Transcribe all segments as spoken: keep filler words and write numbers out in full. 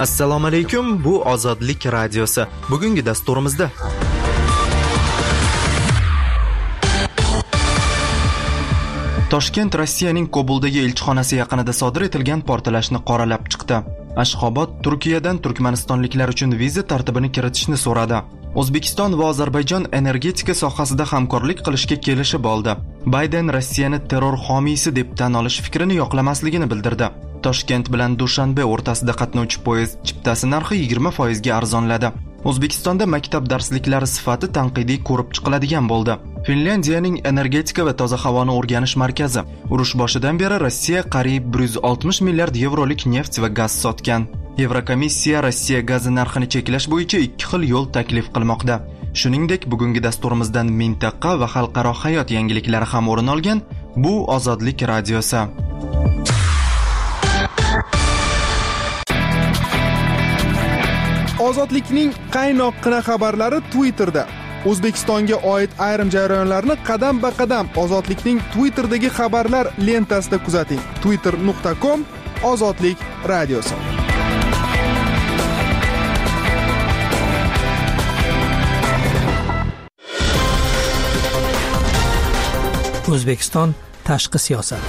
Assalomu alaykum, bu Ozodlik radiosi. Bugungi dasturimizda Toshkent Rossiyaning Kobuldagi elchixonasi yaqinida sodir etilgan portlashni qoralab chiqdi. Ashxobod Turkiyadan turkmanistonliklar uchun viza tartibini kiritishni so'radi. O'zbekiston va Ozarbayjon energetika sohasida hamkorlik qilishga kelishib oldi. Bayden Rossiyani terror homiysi deb tan olish fikrini yoqlamasligini bildirdi. Toshkent bilan Dushanbe o'rtasida qatnovchi poyezd chiptasi narxi yigirma foiz ga arzonladi. O'zbekistonda maktab darsliklari sifati tanqidiy ko'rib chiqiladigan bo'ldi. Finlyandiyaning energetika va toza havoni o'rganish markazi urush boshidan beri Rossiya qariyb bir yuz oltmish milliard yevrolik neft va gaz sotgan. Yevrokomissiya Rossiya gazi narxini cheklash bo'yicha ikki xil yo'l taklif qilmoqda. Shuningdek, bugungi dasturimizdan mintaqa va xalqaro hayot yangiliklari ham o'rin olgan. Bu Ozodlik radiosi. Ozodlikning qaynoqqina xabarlari Twitterda. O'zbekistonga oid ayrim jarayonlarni qadam-ba-qadam Ozodlikning Twitterdagi xabarlar lentasida kuzating. twitter nuqta com Ozodlik radiosi. O'zbekiston tashqi siyosat.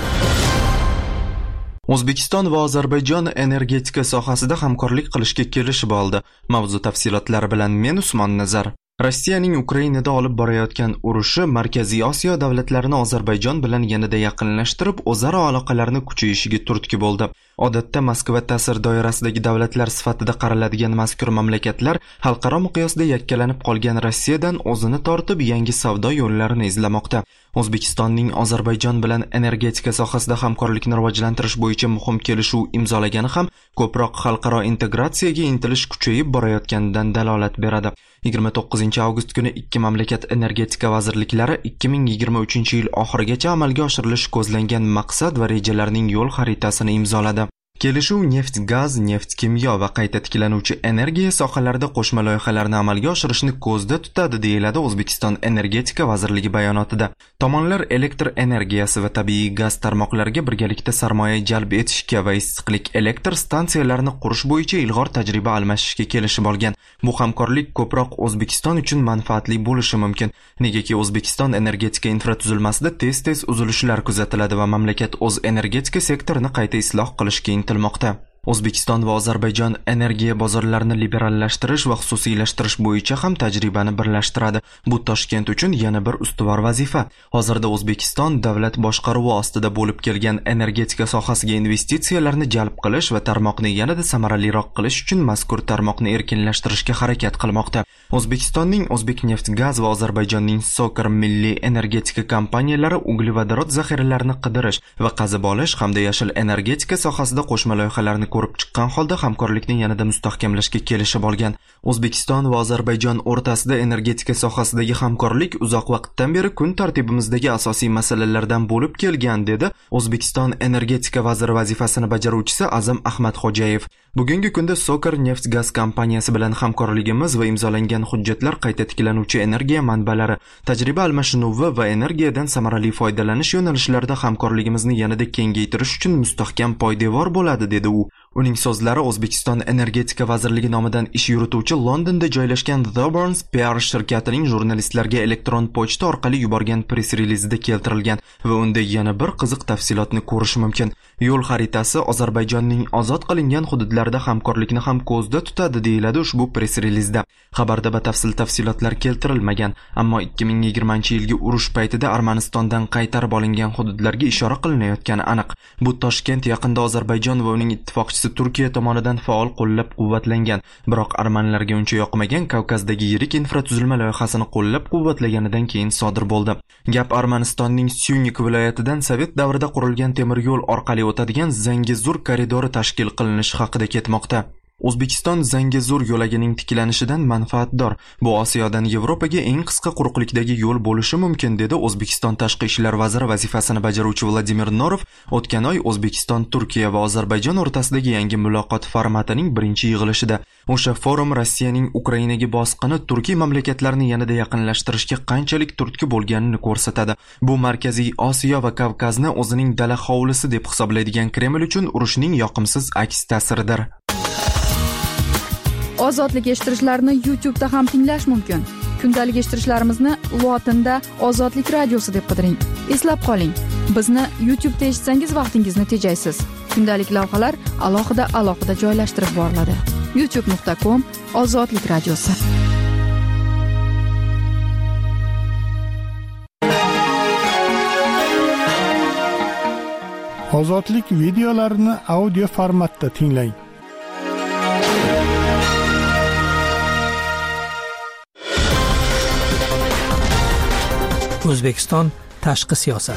O'zbekiston va Ozarbayjon energetika sohasida hamkorlik qilishga kelishib oldi. Mavzu tafsilotlari bilan men Usmon Nazar. Rossiyaning Ukrainada olib borayotgan urushi Markaziy Osiyo davlatlarini Ozarbayjon bilan yanada yaqinlashtirib, o'zaro aloqalarni kuchayishiga turtki bo'ldi. Odatda Moskva ta'sir doirasidagi davlatlar sifatida qaraladigan mazkur mamlakatlar xalqaro miqyosda yakkalanib qolgan Rossiyadan o'zini tortib yangi savdo yo'llarini izlamoqda. O'zbekistonning Ozarbayjon bilan energetika sohasida hamkorlikni rivojlantirish bo'yicha muhim kelishuv imzolagani ham ko'proq xalqaro integratsiyaga intilish kuchayib borayotganidan dalolat beradi. yigirma to'qqizinchi avgust kuni ikki mamlakat energetika vazirliklari ikki ming yigirma uchinchi yil oxirigacha amalga oshirilishi ko'zlangan maqsad va rejalarning yo'l xaritasini imzoladi. Kelishuv neft, gaz, neft kimyo va qayta tiklanuvchi energiya sohalarida qo'shma loyihalarni amalga oshirishni ko'zda tutadi, deyiladi O'zbekiston Energetika vazirligi bayonotida. Tomonlar elektr energiyasi va tabiiy gaz tarmoqlariga birgalikda sarmoya jalb etishga va issiqlik elektr stansiyalarini qurish bo'yicha ilg'or tajriba almashishga kelishib olgan. Bu hamkorlik ko'proq O'zbekiston uchun manfaatli bo'lishi mumkin, negaki O'zbekiston energetika infratuzilmasida tez-tez uzilishlar kuzatiladi va mamlakat o'z energetika sektorini qayta isloh qilishga intilmoqda. O'zbekiston va Ozarbayjon energiya bozorlarini liberallashtirish va xususiylashtirish bo'yicha ham tajribani birlashtiradi. Bu Toshkent uchun yana bir ustuvor vazifa. Hozirda O'zbekiston davlat boshqaruvi ostida bo'lib kelgan energetika sohasiga investitsiyalarni jalb qilish va tarmoqni yanada samaraliroq qilish uchun mazkur tarmoqni erkinlashtirishga harakat qilmoqda. O'zbekistonning O'zbekneftgaz va Ozarbayjonning Sokar milliy energetika kompaniyalari uglevodorod zaxiralarini qidirish va qazib olish hamda yashil energetika sohasida qo'shma loyihalarni ko'rib chiqqan holda hamkorlikni yanada mustahkamlashga kelishib olgan. O'zbekiston va Ozarbayjon o'rtasida energetika sohasidagi hamkorlik uzoq vaqtdan beri kun tartibimizdagi asosiy masalalardan bo'lib kelgan, dedi O'zbekiston energetika vaziri vazifasini bajaruvchisi Azam Ahmadxo'jayev. Bugungi kunda Sokar neft gaz kompaniyasi bilan hamkorligimiz va imzolangan hujjatlar qayta tiklanuvchi energiya manbalari, tajriba almashinuvi va energiyadan samarali foydalanish yo'nalishlarida hamkorligimizni yanada kengaytirish uchun mustahkam poydevor bo'ladi, dedi u. Uning so'zlari O'zbekiston Energetika vazirligi nomidan ish yurituvchi Londonda joylashgan The Burns P R shirkatining jurnalistlarga elektron pochta orqali yuborgan press-relizida keltirilgan va unda yana bir qiziq tafsilotni ko'rish mumkin. Yo'l xaritasi Ozarbayjonning ozod qilingan hududlarida hamkorlikni ham ko'zda tutadi, deyiladi ushbu press-relizda. Xabarda batafsil tafsilotlar keltirilmagan, ammo ikki ming yigirmanchi yilgi urush paytida Armanistondan qaytarib olingan hududlarga ishora qilinayotgani aniq. Bu Toshkent yaqinda Ozarbayjon va uning ittifoqchisi Turkiya tomonidan faol qo'llab-quvvatlangan, biroq armanlarga uncha yoqmagan Kavkazdagi yirik infratuzilma loyihasini qo'llab-quvvatlaganidan keyin sodir bo'ldi. Gap Armanistonning Syunik viloyatidan Sovet davrida qurilgan temir yo'l orqali o'tadigan Zangezur koridori tashkil qilinishi haqida ketmoqda. O'zbekiston Zangezur yo'lagining tiklanishidan manfaatdor. Bu Osiyodan Yevropaga eng qisqa quruqlikdagi yo'l bo'lishi mumkin, dedi O'zbekiston tashqi ishlar vaziri vazifasini bajaruvchi Vladimir Norov o'tgan oy O'zbekiston, Turkiya va Ozarbayjon o'rtasidagi yangi muloqot formatining birinchi yig'ilishida. O'sha forum Rossiyaning Ukrainaga bosqini Turkiy mamlakatlarni yanada yaqinlashtirishga qanchalik turtki bo'lganini ko'rsatadi. Bu Markaziy Osiyo va Kavkazni o'zining dala hovlisi deb hisoblaydigan Kreml uchun urushning yoqimsiz aks ta'siridir. Ozodlik eshittirishlarni YouTube da ham tinglash mumkin. Kundalik eshittirishlarimizni lotinda Ozodlik radiosi deb qidiring. Eslab qoling, bizni YouTube da eshitsangiz vaqtingizni tejaysiz. Kundalik lavhalar alohida alohida joylashtirib boriladi. youtube nuqta com Ozodlik radiosi. Ozodlik videolarini audio formatda tinglang. O'zbekiston tashqi siyosat.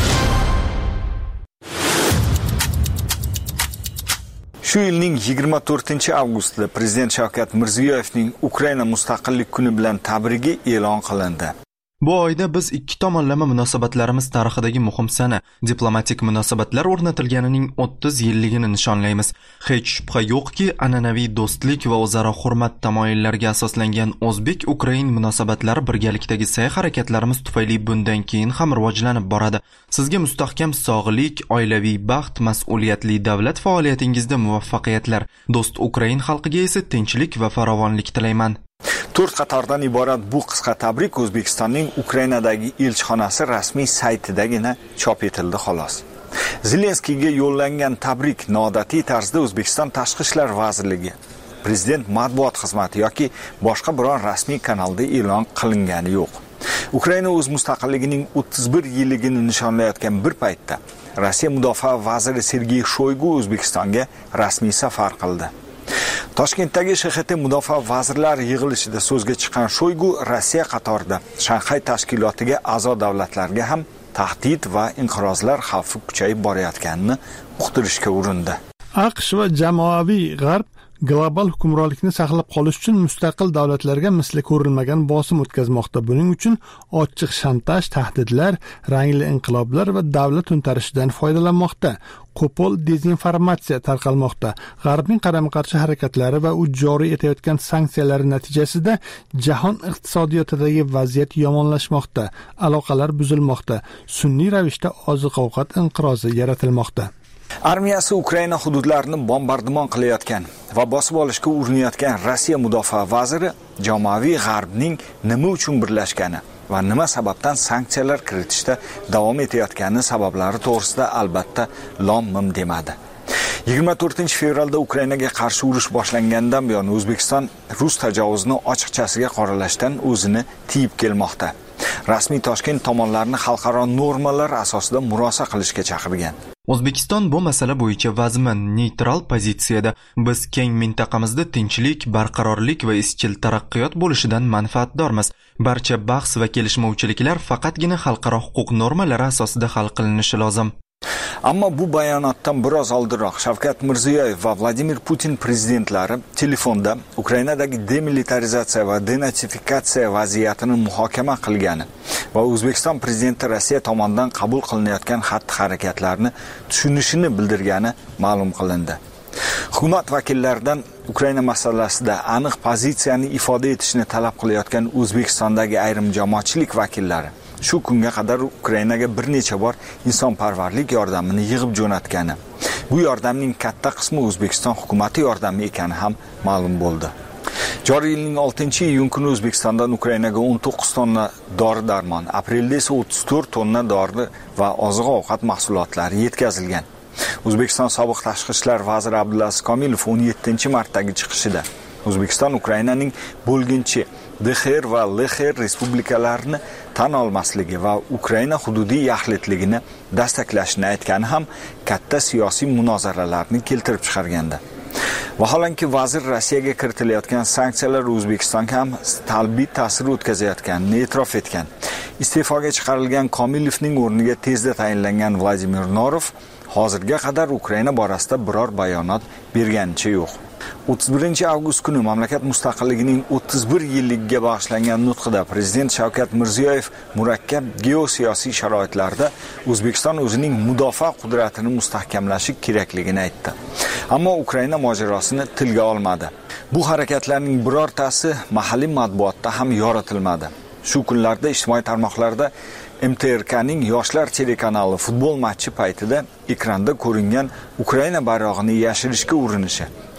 Shu yilning yigirma to'rtinchi avgustida Prezident Shavkat Mirziyoyevning Ukraina mustaqillik kuni bilan tabrigi e'lon qilindi. Bu oyda biz ikki tomonlama munosabatlarimiz tarixidagi muhim sana, diplomatik munosabatlar o'rnatilganining o'ttiz yilligini nishonlaymiz. Hech shubha yo'qki, an'anaviy do'stlik va o'zaro hurmat tamoyillariga asoslangan o'zbek-ukrain munosabatlari birgalikdagi sa'y-harakatlarimiz tufayli bundan keyin ham rivojlanib boradi. Sizga mustahkam sog'lik, oilaviy baxt, mas'uliyatli davlat faoliyatingizda muvaffaqiyatlar. Do'st Ukrain xalqiga esa tinchlik va farovonlik tilayman. to'rt qatordan iborat bu qisqa tabrik O'zbekistonning Ukrainadagi elchixonasi rasmiy saytidagina chop etildi xolos. Zelenskiyga yo'llangan tabrik noodatiy tarzda O'zbekiston Tashqi ishlar vazirligi, Prezident matbuot xizmati yoki boshqa biror rasmiy kanalda e'lon qilingani yo'q. Ukraina o'z mustaqilligining o'ttiz bir yilligini nishonlayotgan bir paytda Rossiya mudofaa vaziri Sergey Shoygu O'zbekistonga rasmiy safar qildi. Toshkentdagi Sh X T mudofaa vazirlar yig'ilishida so'zga chiqqan Shoygu Rossiya qatorida Shanxay tashkilotiga a'zo davlatlarga ham tahdid va inqirozlar xavfi kuchayib borayotganini uqtirishga urindi. AQSh va jamoaviy G'arb global hukmronlikni saqlab qolish uchun mustaqil davlatlarga misli ko'rilmagan bosim o'tkazmoqda. Buning uchun ochiq shantaj, tahdidlar, rangli inqiloblar va davlat to'ntarishidan foydalanmoqda. Qo'pol dezinformatsiya tarqalmoqda. G'arbning qarama-qarshi harakatlari va u joriy etayotgan sanksiyalar natijasida jahon iqtisodiyotidagi vaziyat yomonlashmoqda, aloqalar buzilmoqda, sun'iy ravishda oziq-ovqat inqirozi yaratilmoqda. Armiyasi Ukraina hududlarini bombardimon qilayotgan va bosib olishga urinayotgan Rossiya mudofaa vaziri jamoaviy G'arbning nima uchun birlashgani va nima sababdan sanksiyalar kiritishda davom etayotgani sabablari to'g'risida albatta lom-mim demadi. yigirma to'rtinchi fevralda Ukrainaga qarshi urush boshlangandan buyon O'zbekiston Rus tajovuzini ochiqchasiga qoralashdan o'zini tiyib kelmoqda. Rasmiy Toshkent tomonlarni xalqaro normalar asosida murosa qilishga chaqirgan. O'zbekiston bu masala bo'yicha vazmin, neytral pozitsiyada. Biz keng mintaqamizda tinchlik, barqarorlik va izchil taraqqiyot bo'lishidan manfaatdormiz. Barcha bahs va kelishmovchiliklar faqatgina xalqaro huquq normalari asosida hal qilinishi lozim. Ammo bu bayonotdan biroz oldinroq Shavkat Mirziyoyev va Vladimir Putin prezidentlari telefonda Ukrainadagi demilitarizatsiya va denatsifikatsiya vaziyatini muhokama qilgani va O'zbekiston prezidenti Rossiya tomonidan qabul qilinayotgan xatti-harakatlarni tushunishini bildirgani ma'lum qilindi. Hukumat vakillaridan Ukraina masalasida aniq pozitsiyani ifoda etishni talab qilayotgan O'zbekistondagi ayrim jamoatchilik vakillari shu kunga qadar Ukrainaga bir necha bor insonparvarlik yordamini yig'ib jo'natgani. Bu yordamning katta qismi O'zbekiston hukumati yordami ekani ham ma'lum bo'ldi. Joriy yilning oltinchi iyun kuni O'zbekistondan Ukrainaga o'n to'qqiz tonna dori-darmon, aprelda esa o'ttiz to'rt tonna dori va oziq-ovqat mahsulotlari yetkazilgan. O'zbekiston sobiq tashqi ishlar vaziri Abdulaziz Komilov o'n yettinchi martdagi chiqishida O'zbekiston Ukrainaning bo'lginchi D X R va L X R respublikalarini tan olmasligi va Ukraina hududiy yaxlitligini dastaklashini aytgani ham katta siyosiy munozaralarni keltirib chiqargandi. Vaholanki vazir Rossiyaga kiritilayotgan sanksiyalar O'zbekistonga ham salbiy ta'sir o'tkazayotganini e'tirof etgan. Iste'foga chiqarilgan Komilovning o'rniga tezda tayinlangan Vladimir Norov hozirga qadar Ukraina borasida biror bayonot berganicha yo'q. o'ttiz birinchi avgust kuni mamlakat mustaqilligining o'ttiz bir yilligiga bag'ishlangan nutqida Prezident Shavkat Mirziyoyev murakkab geosiyosiy sharoitlarda O'zbekiston o'zining mudofaa qudratini mustahkamlashi kerakligini aytdi. Ammo Ukraina mojarosini tilga olmadi. Bu harakatlarning birortasi mahalliy matbuotda ham yoritilmadi. Shu kunlarda ijtimoiy tarmoqlarda M T R K'ning yoshlar telekanali futbol matchi paytida ekranda ko'ringan Ukraina bayrog'ini yashirishga urinishi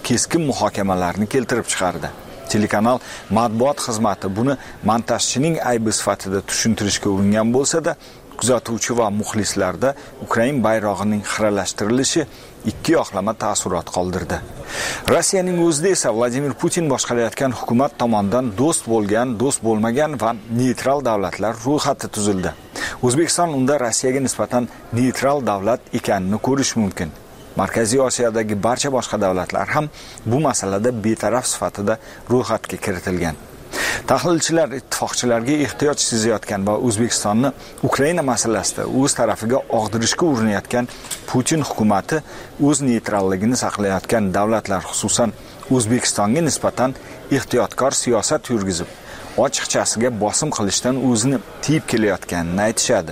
keskin muhokamalarni keltirib chiqardi. Telekanal matbuot xizmati buni montajchining aybi sifatida tushuntirishga uringan bo'lsa-da, kuzatuvchi va muxlislarda Ukraina bayrog'ining xiralashtirilishi ikki yoqlama taassurot qoldirdi. Rossiyaning o'zida esa Vladimir Putin boshqarayotgan hukumat tomonidan do'st bo'lgan, do'st bo'lmagan va neytral davlatlar ro'yxati tuzildi. O'zbekiston unda Rossiyaga nisbatan neytral davlat ekanini ko'rish mumkin. Markaziy Osiyodagi barcha boshqa davlatlar ham bu masalada betaraf sifatida ro'yxatga kiritilgan. Tahlilchilar ittifoqchilarga ehtiyoj sezayotgan va O'zbekistonni Ukraina masalasida o'z tarafiga og'dirishga urinayotgan Putin hukumati o'z neytralligini saqlayotgan davlatlar, xususan O'zbekistonga nisbatan ehtiyotkor siyosat yurgizib, ochiqchasiga bosim qilishdan o'zini tiyib kelayotganini aytishadi.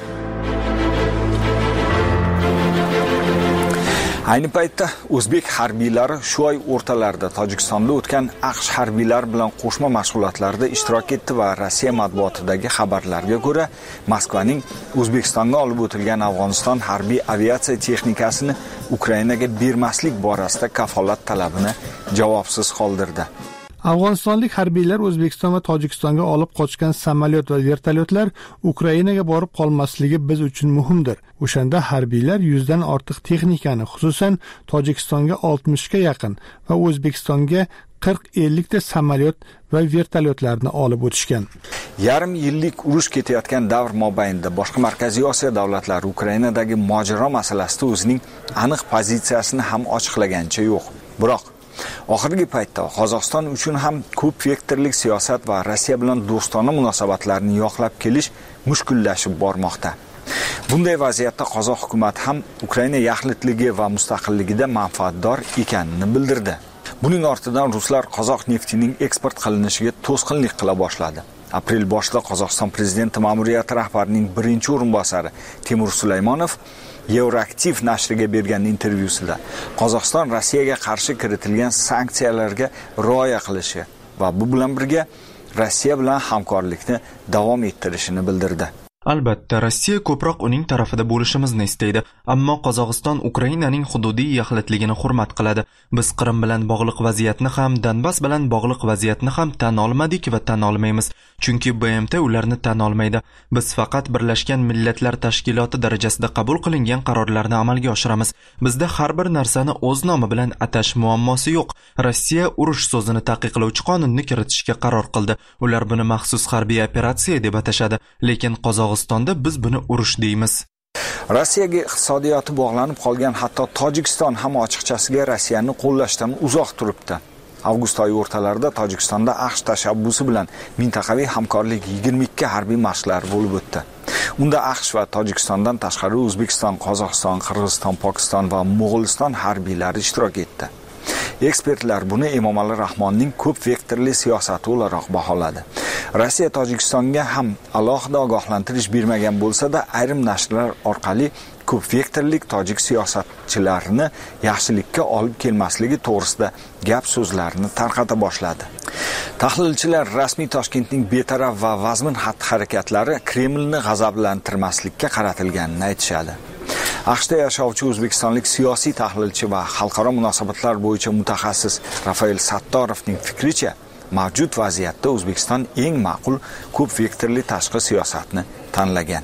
Ayni paytda o'zbek harbiylari shu oy o'rtalarida Tojikistonda o'tgan AQSh harbiylari bilan qo'shma mashg'ulotlarda ishtirok etdi va Rossiya matbuotidagi xabarlarga ko'ra, Moskvaning O'zbekistonga olib o'tilgan Afg'oniston harbiy aviatsiya texnikasini Ukrainaga bermaslik borasida kafolat talabini javobsiz qoldirdi. Afg'onistonlik harbiylar O'zbekiston va Tojikistonga olib qochgan samolyot va vertolyotlar Ukrainaga borib qolmasligi biz uchun muhimdir. O'shanda harbiylar yuzdan ortiq texnikani, xususan Tojikistonga oltmishga yaqin va O'zbekistonga qirq ellik ta samolyot va vertolyotlarni olib o'tishgan. Yarim yillik urush ketayotgan davr mobaynida boshqa Markaziy Osiyo davlatlari Ukrainadagi mojaro masalasida o'zining aniq pozitsiyasini ham ochiqlagancha yo'q. Biroq oxirgi paytda Qozog'iston uchun ham ko'p vektorlik siyosat va Rossiya bilan do'stona munosabatlarni yoqlab kelish mushkullashib bormoqda. Bunday vaziyatda qozoq hukumati ham Ukraina yaxlitligi va mustaqilligida manfaatdor ekanini bildirdi. Buning ortidan ruslar qozoq neftining eksport qilinishiga to'sqinlik qila boshladi. Aprel boshida Qozog'iston prezidenti ma'muriyati rahbarining birinchi o'rinbosari Timur Sulaymonov Euroaktiv nashriga bergan intervyusida Qozog'iston Rossiyaga qarshi kiritilgan sanksiyalarga rioya qilishi va bu bilan birga Rossiya bilan hamkorlikni davom ettirishini bildirdi. Albatta, Rossiya ko'proq uning tarafida bo'lishimizni istaydi, ammo Qozog'iston Ukrainaning hududiy yaxlitligini hurmat qiladi. Biz Qrim bilan bog'liq vaziyatni ham, Donbass bilan bog'liq vaziyatni ham tan olmadik va tan olmaymiz, chunki B M T ularni tan olmaydi. Biz faqat Birlashgan Millatlar Tashkiloti darajasida qabul qilingan qarorlarni amalga oshiramiz. Bizda har bir narsani o'z nomi bilan atash muammosi yo'q. Rossiya urush so'zini taqiqlovchi qonunni kiritishga qaror qildi. Ular buni maxsus harbiy operatsiya deb atashadi, lekin Qozog'istonda biz buni urush deymiz. Rossiyaga iqtisodiyoti bog'lanib qolgan hatto Tojikiston ham ochiqchasiga Rossiyani qo'llashdan uzoq turibdi. Avgust oyi o'rtalarida Tojikistonda AQSh tashabbusi bilan mintaqaviy hamkorlik yigirma ikki harbiy mashqlar bo'lib o'tdi. Unda AQSh va Tojikistondan tashqari O'zbekiston, Qozog'iston, Qirg'iziston, Pokiston va Mo'g'uliston harbiylari ishtirok etdi. Ekspertlar buni Emomali Rahmonning ko'p vektorli siyosati o'laroq baholadi. Rossiya Tojikistonga ham alohida ogohlantirish bermagan bo'lsa-da, ayrim nashrlar orqali ko'p vektorlik tojik siyosatchilarini yaxshilikka olib kelmasligi to'g'risida gap so'zlarni tarqata boshladi. Tahlilchilar rasmiy Toshkentning betaraf va vazmin xatti-harakatlari Kremlni g'azablantirmaslikka qaratilganini aytishadi. AQShda yashovchi o'zbekistonlik siyosiy tahlilchi va xalqaro munosabatlar bo'yicha mutaxassis Rafael Sattorovning fikricha, mavjud vaziyatda O'zbekiston eng ma'qul ko'p vektorli tashqi siyosatni tanlagan.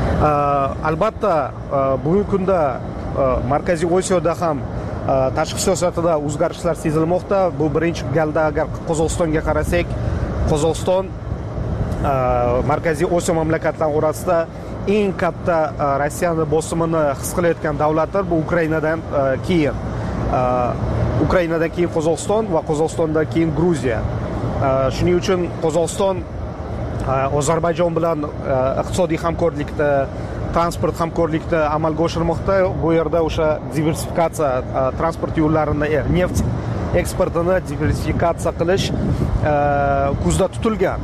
Albatta, bugungi kunda Markaziy Osiyoda ham tashqi siyosatida o'zgarishlar sezilmoqda. Bu birinchi galda agar Qozog'istonga qarasak, Qozog'iston Markaziy Osiyo mamlakatlari orasida eng katta Rossiyani bosimini his qilayotgan davlatlar bu Ukrainadan keyin. Ukrainadan keyin Qozog'iston va Qozog'istondan keyin Gruziya. Shuning uchun Qozog'iston Ozarbayjon bilan iqtisodiy hamkorlikda, transport hamkorlikda amalga oshirmoqda. Bu yerda o'sha diversifikatsiya, transport yo'llarini, neft eksportini diversifikatsiya qilish ko'zda tutilgan.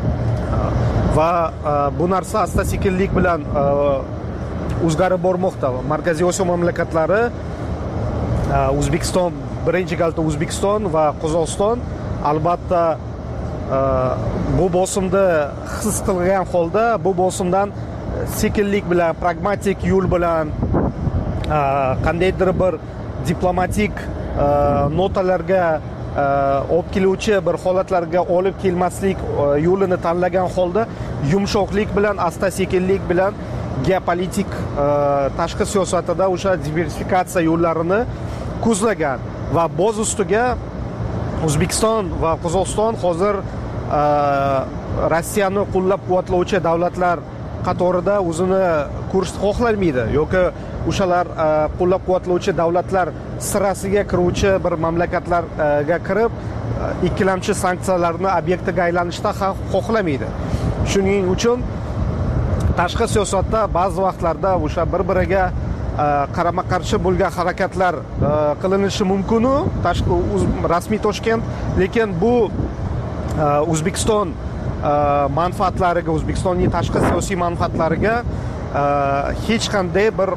Va bu narsa asta-sekinlik bilan o'zgarib bormoqda. Markaziy Osiyo mamlakatlari, O'zbekiston, birinchi galda O'zbekiston va Qozog'iston albatta bu bosimni his qilgan holda bu bosimdan sekinlik bilan, pragmatik yo'l bilan qandaydir bir diplomatik notalarga olib keluvchi bir holatlarga olib kelmaslik yo'lini tanlagan holda yumshoqlik bilan, asta-sekinlik bilan geopolitik tashqi siyosatida o'sha diversifikatsiya yo'llarini ko'zlagan va boz ustiga O'zbekiston va Qozog'iston hozir Rossiyani qo'llab-quvvatlovchi davlatlar qatorida o'zini ko'rishni xohlamaydi yoki o'shalar qo'llab-quvvatlovchi davlatlar sirasiga kiruvchi bir mamlakatlarga kirib ikkilamchi sanksiyalarni obyektiga aylanishda ham xohlamaydi. Shuning uchun tashqi siyosatda ba'zi vaqtlarda o'sha bir-biriga qarama-qarshi bo'lgan harakatlar qilinishi mumkin-u tashqi rasmiy Toshkent, lekin bu O'zbekiston manfaatlariga, O'zbekistonning tashqi siyosiy manfaatlariga hech qanday bir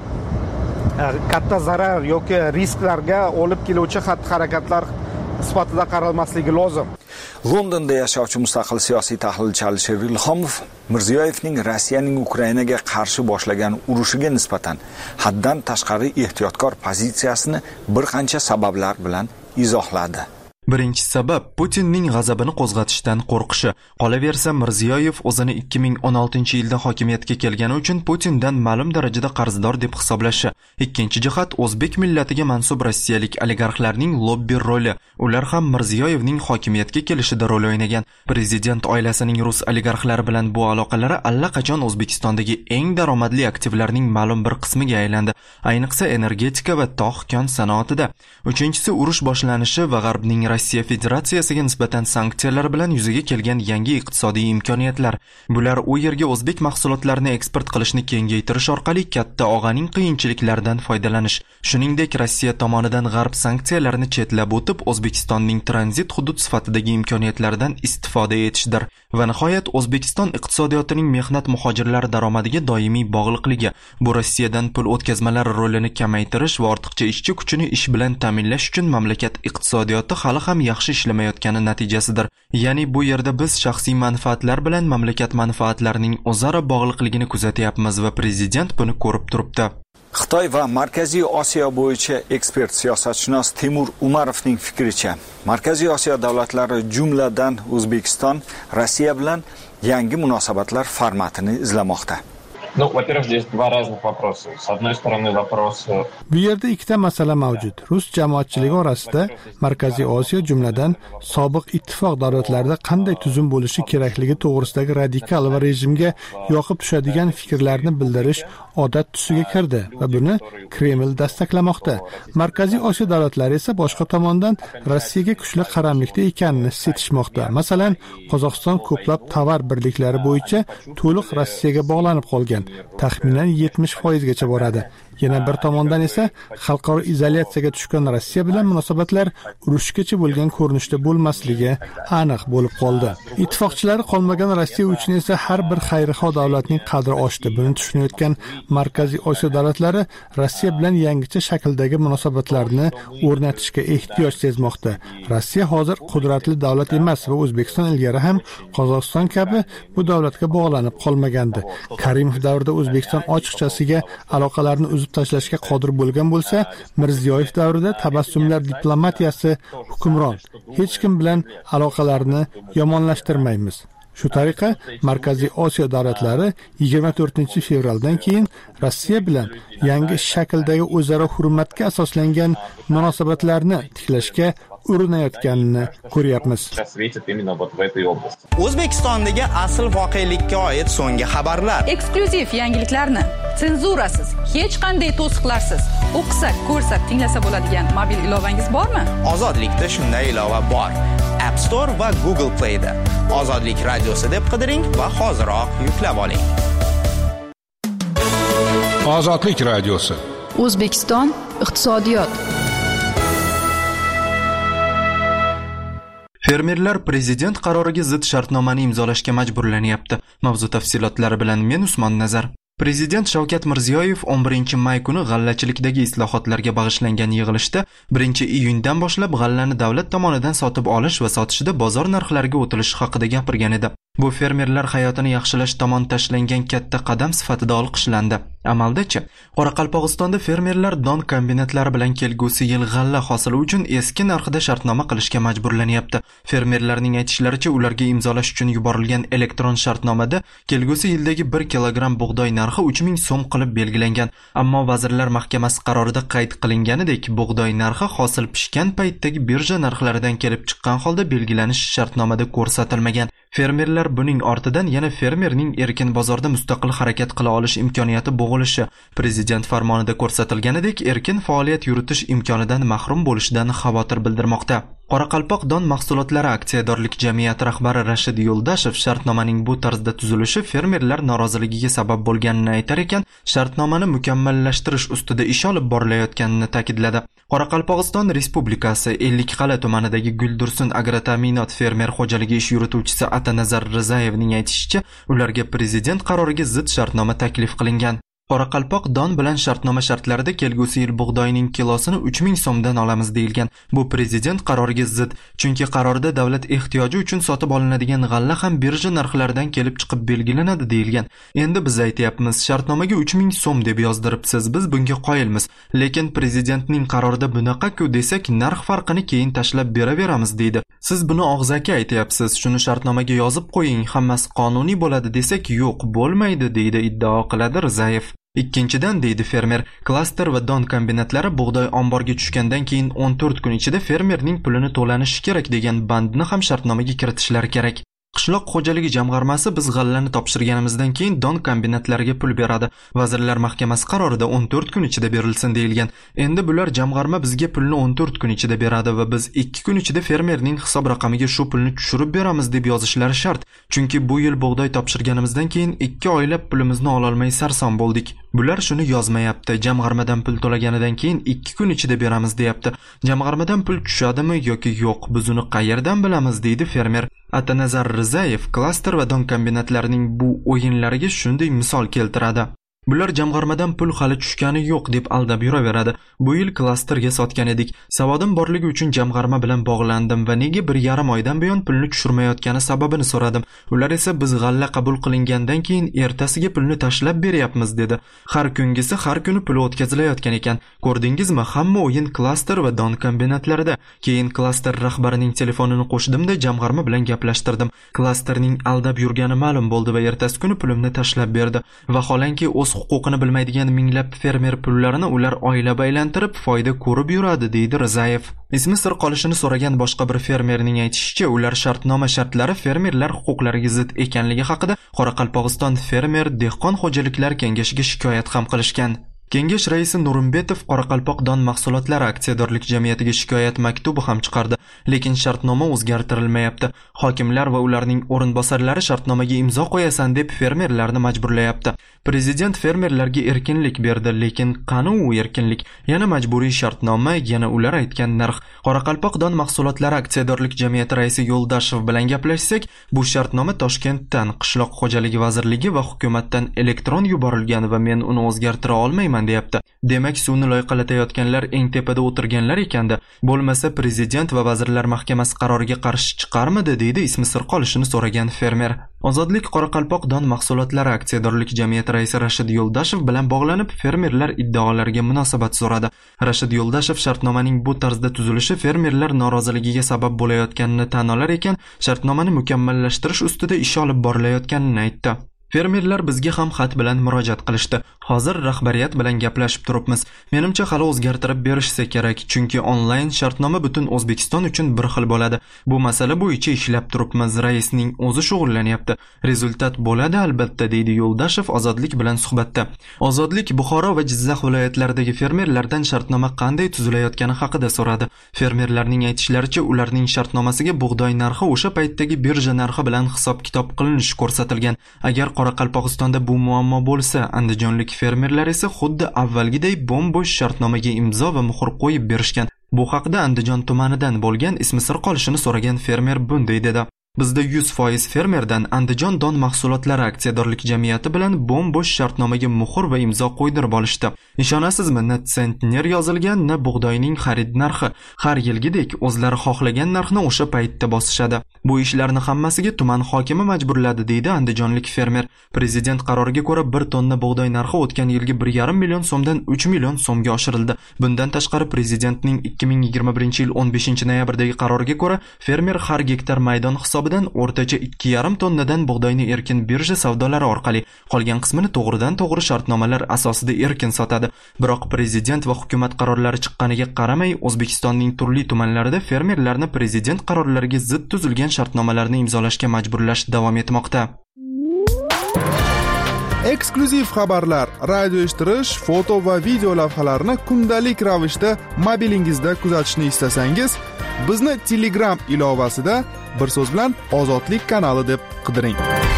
katta zarar yoki risklarga olib keluvchi xatti-harakatlar sifatida qaralmasligi lozim. Londonda yashovchi mustaqil siyosiy tahlilchi Alisher Ilhomov Mirziyoyevning Rossiyaning Ukrainaga qarshi boshlagan urushiga nisbatan haddan tashqari ehtiyotkor pozitsiyasini bir qancha sabablar bilan izohladi. Birinchi sabab Putinning g'azabini qo'zg'atishdan qo'rqishi. Qolaversa, Mirziyoyev o'zini ikki ming o'n oltinchi yilda hokimiyatga kelgani uchun Putindan ma'lum darajada qarzdor deb hisoblashi. Ikkinchi jihat o'zbek millatiga mansub rossiyalik oligarxlarning lobbi roli. Ular ham Mirziyoyevning hokimiyatga kelishida rol o'ynagan. Prezident oilasining rus oligarxlari bilan bu aloqalari allaqachon O'zbekistondagi eng daromadli aktivlarning ma'lum bir qismiga aylandi. Ayniqsa energetika va tog'-kon sanoatida. Uchinchisi urush boshlanishi va G'arbning Rossiya Federatsiyasiga nisbatan sanksiyalar bilan yuzaga kelgan yangi iqtisodiy imkoniyatlar. Bular u yerga o'zbek mahsulotlarini eksport qilishni kengaytirish orqali katta og'aning qiyinchiliklaridan foydalanish. Shuningdek, Rossiya tomonidan G'arb sanksiyalarini chetlab o'tib, O'zbekistonning tranzit hudud sifatidagi imkoniyatlaridan istifoda etishdir. Va nihoyat O'zbekiston iqtisodiyotining mehnat muhojirlar daromadiga doimiy bog'liqligi. Bu Rossiyadan pul o'tkazmalari rolini kamaytirish va ortiqcha ishchi kuchini ish bilan ta'minlash uchun mamlakat iqtisodiyoti hali ham yaxshi ishlamayotgani natijasidir. Ya'ni bu yerda biz shaxsiy manfaatlar bilan mamlakat manfaatlarining o'zaro bog'liqligini kuzatyapmiz va prezident buni ko'rib turibdi. Xitoy va Markaziy Osiyo bo'yicha ekspert siyosatshunos Timur Umarovning fikricha, Markaziy Osiyo davlatlari jumladan O'zbekiston Rossiya bilan yangi munosabatlar formatini izlamoqda. Ну, во-первых, здесь два разных вопроса. С одной стороны, вопрос... Bu yerda ikkita masala mavjud. Rus jamoatchiligi orasida Markaziy Osiyo jumladan sobiq ittifoq davlatlarida qanday tuzum bo'lishi kerakligi to'g'risidagi radikal va rejimga yoqib tushadigan fikrlarni bildirish odat tusiga kirdi va buni Kreml dastaqlamoqda. Markaziy Osiyo davlatlari esa boshqa tomondan Rossiyaga kuchli qaramlikda ekanini his etishmoqda. Masalan, Qozog'iston ko'plab tovar birliklari bo'yicha to'liq Rossiyaga bog'lanib qolgan. Taxminan yetmish foiz gacha boradi. Yana bir tomondan esa xalqaro izolyatsiyaga tushgan Rossiya bilan munosabatlar urushgacha bo'lgan ko'rinishda bo'lmasligi aniq bo'lib qoldi. Ittifoqchilari qolmagan Rossiya uchun esa har bir xayrixo davlatning qadri oshdi. Buni tushunayotgan Markaziy Osiyo davlatlari Rossiya bilan yangicha shakldagi munosabatlarni o'rnatishga ehtiyoj sezmoqda. Rossiya hozir qudratli davlat emas va O'zbekiston ilgari ham Qozog'iston kabi bu davlatga bog'lanib qolmagandi. Karimov davrida O'zbekiston ochiqchasiga aloqalarni uzib tashlashga qodir bo'lgan bo'lsa, Mirziyoyev davrida tabassumlar diplomatiyasi hukmron. Hech kim bilan aloqalarni yomonlashtirmaymiz. Shu tariqa Markaziy Osiyo davlatlari yigirma to'rtinchi fevraldan keyin Rossiya bilan yangi shakldagi o'zaro hurmatga asoslangan munosabatlarni tiklashga urinayotganini ko'ryapmiz. O'zbekistondagi asl voqelikka oid so'nggi xabarlar, eksklyuziv yangiliklarni senzurasiz, hech qanday to'siqlarsiz o'qisak, ko'rsak, tinglasa bo'ladigan mobil ilovangiz bormi? Ozodlikda shunday ilova bor. App Store va Google Play da Ozodlik radiosi deb qidiring va hoziroq yuklab oling. Ozodlik radiosi. O'zbekiston iqtisodiyot. Fermerlar prezident qaroriga zid shartnomani imzolashga majburlanyapti. Mavzu tafsilotlari bilan men Usmon Nazar. Prezident Shavkat Mirziyoyev o'n birinchi may kuni g'allachilikdagi islohotlarga bag'ishlangan yig'ilishda birinchi iyundan boshlab g'allani davlat tomonidan sotib olish va sotishda bozor narxlariga o'tilishi haqida gapirgan edi. Bu fermerlar hayotini yaxshilash tomon tashlangan katta qadam sifatida olqishlandi. Amalda-chi, Qoraqalpog'istonda fermerlar don kombinatlari bilan kelgusi yil g'alla hosili uchun eski narxida shartnoma qilishga majburlanyapti. Fermerlarning aytishlaricha, ularga imzolash uchun yuborilgan elektron shartnomada kelgusi yildagi bir kilogramm bug'doy narxi uch ming so'm qilib belgilangan. Ammo Vazirlar Mahkamasi qarorida qayd qilinganidek, bug'doy narxi hosil pishgan paytdagi birja narxlaridan kelib chiqqan holda belgilanish shartnomada ko'rsatilmagan. Fermerlar buning ortidan yana fermerning erkin bozorda mustaqil harakat qila olish imkoniyati bo'g'ilishi, prezident farmonida ko'rsatilganidek erkin faoliyat yuritish imkonidan mahrum bo'lishidan xavotir bildirmoqda. Qoraqalpoq don mahsulotlari aksiyadorlik jamiyati rahbari Rashid Yo'ldashev shartnomaning bu tarzda tuzilishi fermerlar noroziligiga sabab bo'lganini aytar ekan, shartnomani mukammallashtirish ustida ish olib borilayotganini ta'kidladi. Qoraqalpog'iston Respublikasi Ellikqal'a tumanidagi Guldursun agrota'minot fermer xo'jaligi ish yurituvchisi Atanazar Rizayevning aytishicha, ularga prezident qaroriga zid shartnoma taklif qilingan. Qoraqalpoq don bilan shartnoma shartlarida kelgusi yil bug'doyning kilosini uch ming so'mdan olamiz deyilgan. Bu prezident qaroriga zid, chunki qarorda davlat ehtiyoji uchun sotib olinadigan g'alla ham birja narxlaridan kelib chiqib belgilanadi deyilgan. Endi biz aytayapmiz, shartnomaga uch ming so'm deb yozdiribsiz, biz bunga qoyilmiz. Lekin prezidentning qarorida bunaqa-ku desak, narx farqini keyin tashlab beraveramiz deydi. Siz buni og'zaki aytayapsiz, shuni shartnomaga yozib qo'ying, hammasi qonuniy bo'ladi desak, yo'q, bo'lmaydi deydi iddao qiladi Rizayev. Ikkinchidan, deydi fermer, klaster va don kombinatlari bug'doy omborga tushgandan keyin o'n to'rt kun ichida fermerning pulini to'lanishi kerak degan bandni ham shartnomaga kiritishlari kerak. Qishloq xo'jaligi jamg'armasi biz g'allani topshirganimizdan keyin don kombinatlariga pul beradi. Vazirlar Mahkamasi qarorida o'n to'rt kun ichida berilsin deyilgan. Endi bular jamg'arma bizga pulni o'n to'rt kun ichida beradi va biz ikki kun ichida fermerning hisob raqamiga shu pulni tushirib beramiz deb yozishlari shart. Chunki bu yil bug'doy topshirganimizdan keyin ikki oylab pulimizni ola olmay sarson bo'ldik. Bular shuni yozmayapti. Jamg'armadan pul to'laganidan keyin ikki kun ichida beramiz deyapti. Jamg'armadan pul tushadimi yoki yo'q, biz uni qayerdan bilamiz deydi fermer. Atanazar Rizayev klaster va don kombinatlarining bu o'yinlariga shunday misol keltiradi. Bular jamg'armadan pul hali tushgani yo'q deb aldab yuraveradi. Bu yil klasterga sotgan edik. Savodim borligi uchun jamg'arma bilan bog'landim va nega bir yarim oydan buyon pulni tushirmayotgani sababini so'radim. Ular esa biz g'alla qabul qilingandan keyin ertasiga pulni tashlab beryapmiz dedi. Har kungisi har kuni pul o'tkazilayotgan ekan. Ko'rdingizmi, hamma o'yin klaster va don kombinatlarida. Keyin klaster rahbarining telefonini qo'shdim-da jamg'arma bilan gaplashtirdim. Klasterning aldab yurgani ma'lum bo'ldi va ertasi kuni pulimni tashlab berdi. Vaholanki o'z huquqini bilmaydigan minglab fermer pullarini ular oylab aylantirib foyda ko'rib yuradi, deydi Rizayev. Ismi sir qolishini so'ragan boshqa bir fermerning aytishicha, ular shartnoma shartlari fermerlar huquqlariga zid ekanligi haqida Qoraqalpog'iston fermer dehqon xo'jaliklar kengashiga shikoyat ham qilishgan. Kengash raisi Nurimbetov Qoraqalpoq don mahsulotlari aksiyadorlik jamiyatiga shikoyat maktubi ham chiqardi, lekin shartnoma o'zgartirilmayapti. Hokimlar va ularning o'rinbosarlari shartnomaga imzo qo'yasan deb fermerlarni majburlayapti. Prezident fermerlarga erkinlik berdi, lekin qani u erkinlik? Yana majburiy shartnoma, yana ular aytgan narx. Qoraqalpoq don mahsulotlari aksiyadorlik jamiyati raisi Yo'ldashev bilan gaplashsak, bu shartnoma Toshkentdan, Qishloq xo'jaligi vazirligi va hukumatdan elektron yuborilgan va men uni o'zgartira olmayman deyapti. Demak, suvni loyqalatayotganlar eng tepada o'tirganlar ekanda. Bo'lmasa prezident va vazirlar mahkamasi qaroriga qarshi chiqarmidi, deydi ismi sir qolishini so'ragan fermer. Ozodlik Qoraqalpoq don mahsulotlari aksiyadorlik jamiyati raisi Rashid Yo'ldashev bilan bog'lanib fermerlar iddaolariga munosabat so'radi. Rashid Yo'ldashev shartnomaning bu tarzda tuzilishi fermerlar noroziligiga sabab bo'layotganini tan olar ekan, shartnomani mukammallashtirish ustida ish olib borilayotganini aytdi. Fermerlar bizga ham xat bilan murojaat qilishdi. Hozir rahbariyat bilan gaplashib turibmiz. Menimcha hali o'zgartirib berishsa kerak, chunki onlayn shartnoma butun O'zbekiston uchun bir xil bo'ladi. Bu masala bo'yicha ishlab turibmiz. Raisning o'zi shug'ullanyapti. Rezultat bo'ladi albatta, deydi Yo'ldashev Ozodlik bilan suhbatda. Ozodlik Buxoro va Jizzax viloyatlaridagi fermerlardan shartnoma qanday tuzilayotgani haqida so'radi. Fermerlarning aytishlaricha, ularning shartnomasiga bug'doy narxi o'sha paytdagi birja narxi bilan hisob-kitob qilinishi ko'rsatilgan. Agar Qoraqalpog'istonda bu muammo bo'lsa, andijonlik fermerlar esa xuddi avvalgiday bo'm-bo'sh shartnomaga imzo va muhr qo'yib berishgan. Bu haqda Andijon tumanidan bo'lgan ismi sir qolishini so'ragan fermer bunday dedi. Bizda yuz foiz fermerdan Andijon don mahsulotlari aksiyadorlik jamiyati bilan bo'm-bo'sh shartnomaga muhr va imzo qo'ydirib olishdi. Ishonasizmi, na sentner yozilgan, na bug'doyning xarid narxi. Har yilgidek o'zlari xohlagan narxni o'sha paytda bosishadi. Bu ishlarni hammasiga tuman hokimi majburladi, deydi andijonlik fermer. Prezident qaroriga ko'ra bir tonna bug'doy narxi o'tgan yilgi bir yarim million so'mdan uch million so'mga oshirildi. Bundan tashqari prezidentning ikki ming yigirma birinchi yil o'n beshinchi noyabrdagi qaroriga ko'ra fermer har gektar maydon hisobidan o'rtacha ikki yarim tonnadan bug'doyni erkin birja savdolari orqali, qolgan qismini to'g'ridan to'g'ri shartnomalar asosida erkin sotadi. Biroq prezident va hukumat qarorlari chiqqaniga qaramay, O'zbekistonning turli tumanlarida fermerlarni prezident qarorlariga zid tuzilgan shartnomalarni imzolashga majburlash davom etmoqda. Eksklyuziv xabarlar, radio eshittirish, foto va video lavhalarni kundalik ravishda mobilingizda kuzatishni istasangiz, bizni Telegram ilovasida bir so'z bilan Ozodlik kanali deb qidiring.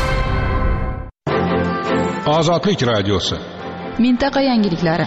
Ozodlik radiosi. Mintaqa yangiliklari.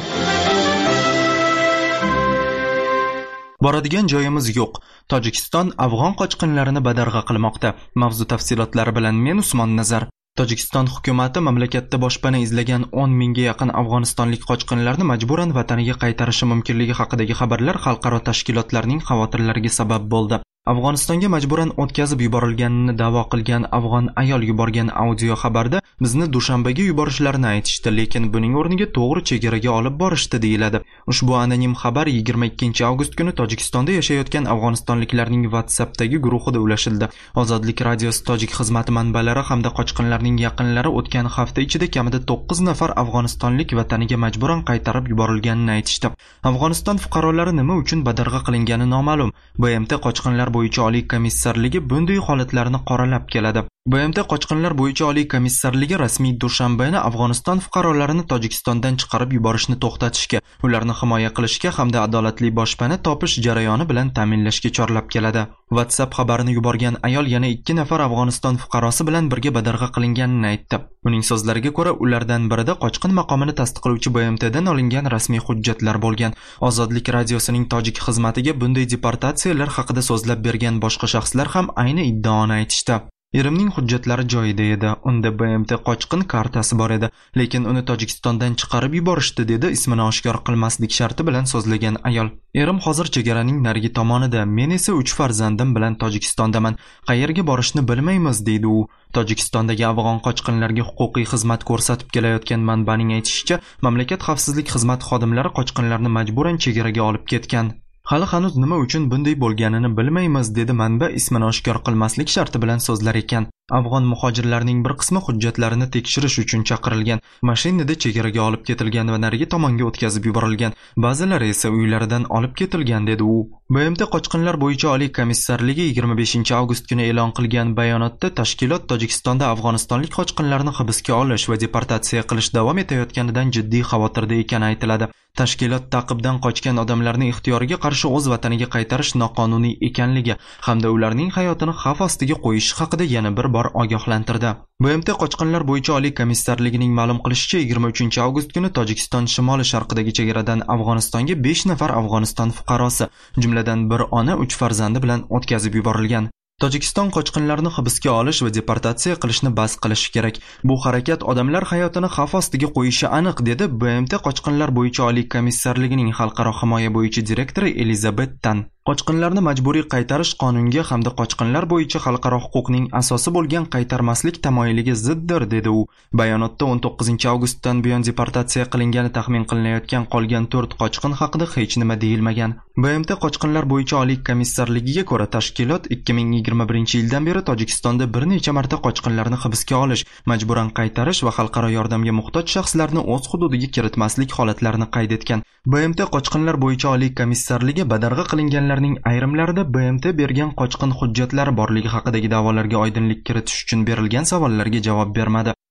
Boradigan joyimiz yo'q. Tojikiston afg'on qochqinlarini badarg'a qilmoqda. Mavzu tafsilotlari bilan men Usmon Nazar. Tojikiston hukumati mamlakatda boshpana izlagan o'n mingga yaqin afg'onistonlik qochqinlarni majburan vataniga qaytarishi mumkinligi haqidagi xabarlar xalqaro tashkilotlarning xavotirlariga sabab bo'ldi. Afg'onistonga majburan o'tkazib yuborilganini da'vo qilgan afg'on ayol yuborgan audio xabarda bizni Dushanbaga yuborishlarini aytishdi, lekin buning o'rniga to'g'ri chegaraga olib borishdi deyiladi. Ushbu anonim xabar yigirma ikkinchi avgust kuni Tojikistonda yashayotgan afg'onistonliklarning WhatsAppdagi guruhida ulashildi. Ozodlik radiosi tojik xizmati manbalari hamda qochqinlarning yaqinlari o'tgan hafta ichida kamida to'qqiz nafar afg'onistonlik vataniga majburan qaytarib yuborilganini aytishdi. Afg'oniston fuqarolari nima uchun badarg'a qilingani noma'lum. B M T qochqinlar bo'yicha oliy komissarligi bunday holatlarni qoralab keladi. B M T qochqinlar bo'yicha oliy komissarligi rasmiy Dushanbani Afg'oniston fuqarolarini Tojikistondan chiqarib yuborishni to'xtatishga, ularni himoya qilishga hamda adolatli boshpana topish jarayoni bilan ta'minlashga chorlab keladi. WhatsApp xabarini yuborgan ayol yana ikki nafar Afg'oniston fuqarosi bilan birga badarg'a qilinganini aytdi. Uning so'zlariga ko'ra, ulardan birida qochqin maqomini tasdiqlovchi B M T'dan olingan rasmiy hujjatlar bo'lgan. Ozodlik radiosining tojik xizmatiga bunday deportatsiyalar haqida so'zlab bergan boshqa shaxslar ham ayni iddaoni aytishdi. Erimning hujjatlari joyida edi. Unda B M T qochqin kartasi bor edi, lekin uni Tojikistondan chiqarib yuborishdi, dedi ismini oshkor qilmaslik sharti bilan so'zlagan ayol. Erim hozir chegaraning narigi tomonida, men esa uch farzandim bilan Tojikistondaman. Qayerga borishni bilmaymiz, deydi u. Tojikistondagi afg'on qochqinlarga huquqiy xizmat ko'rsatib kelayotgan manbaning aytishicha, mamlakat xavfsizlik xizmati xodimlari qochqinlarni majburan chegaraga olib ketgan. Hali hanuz nima uchun bunday bo'lganini bilmaymiz, dedi manba ismini oshkor qilmaslik sharti bilan so'zlar ekan. Afg'on muhojirlarning bir qismi hujjatlarini tekshirish uchun chaqirilgan, mashinada chegaraga olib ketilgan va narigi tomonga o'tkazib yuborilgan. Ba'zilari esa uylaridan olib ketilgan, dedi u. B M T qochqinlar bo'yicha oliy komissarligi yigirma beshinchi avgust kuni e'lon qilgan bayonotda tashkilot Tojikistonda afg'onistonlik qochqinlarni hibsga olish va deportatsiya qilish davom etayotganidan jiddiy xavotirda ekani aytiladi. Tashkilot ta'qibdan qochgan odamlarni ixtiyoriga qarshi o'z vataniga qaytarish noqonuniy ekanligi hamda ularning hayotini xavf ostiga qo'yish haqida yana bir bor ogohlantirdi. B M T qochqinlar bo'yicha oliy komissarligining ma'lum qilishicha, yigirma uchinchi avgust kuni Tojikiston shimoli sharqidagi chegaradan Afg'onistonga besh nafar Afg'oniston fuqarosi, jumladan bir ona uch farzandi bilan o'tkazib yuborilgan. Tojikiston qochqinlarni hibsga olish va deportatsiya qilishni bas qilishi kerak. Bu harakat odamlar hayotini xavf ostiga qo'yishi aniq, dedi B M T qochqinlar bo'yicha oliy komissarligining xalqaro himoya bo'yicha direktori Elizabet Tan. Qochqinlarni majburiy qaytarish qonunga hamda qochqinlar bo'yicha xalqaro huquqning asosi bo'lgan qaytarmaslik tamoyiliga ziddir, dedi u. Bayonotda o'n to'qqizinchi avgustdan buyon deportatsiya qilingani taxmin qilinayotgan qolgan to'rt qochqin haqida hech nima deyilmagan. B M T qochqinlar bo'yicha oliy komissarligiga ko'ra, tashkilot ikki ming yigirma birinchi yildan beri Tojikistonda bir necha marta qochqinlarni hibsga olish, majburan qaytarish va xalqaro yordamga muhtoj shaxslarni o'z hududiga kiritmaslik holatlarini qayd etgan. B M T qochqinlar bo'yicha oliy komissarligi badarg'a qilinganlarning ayrimlarida B M T bergan qochqin hujjatlari borligi haqidagi da'volarga oydinlik kiritish uchun berilgan savollarga javob bermadi.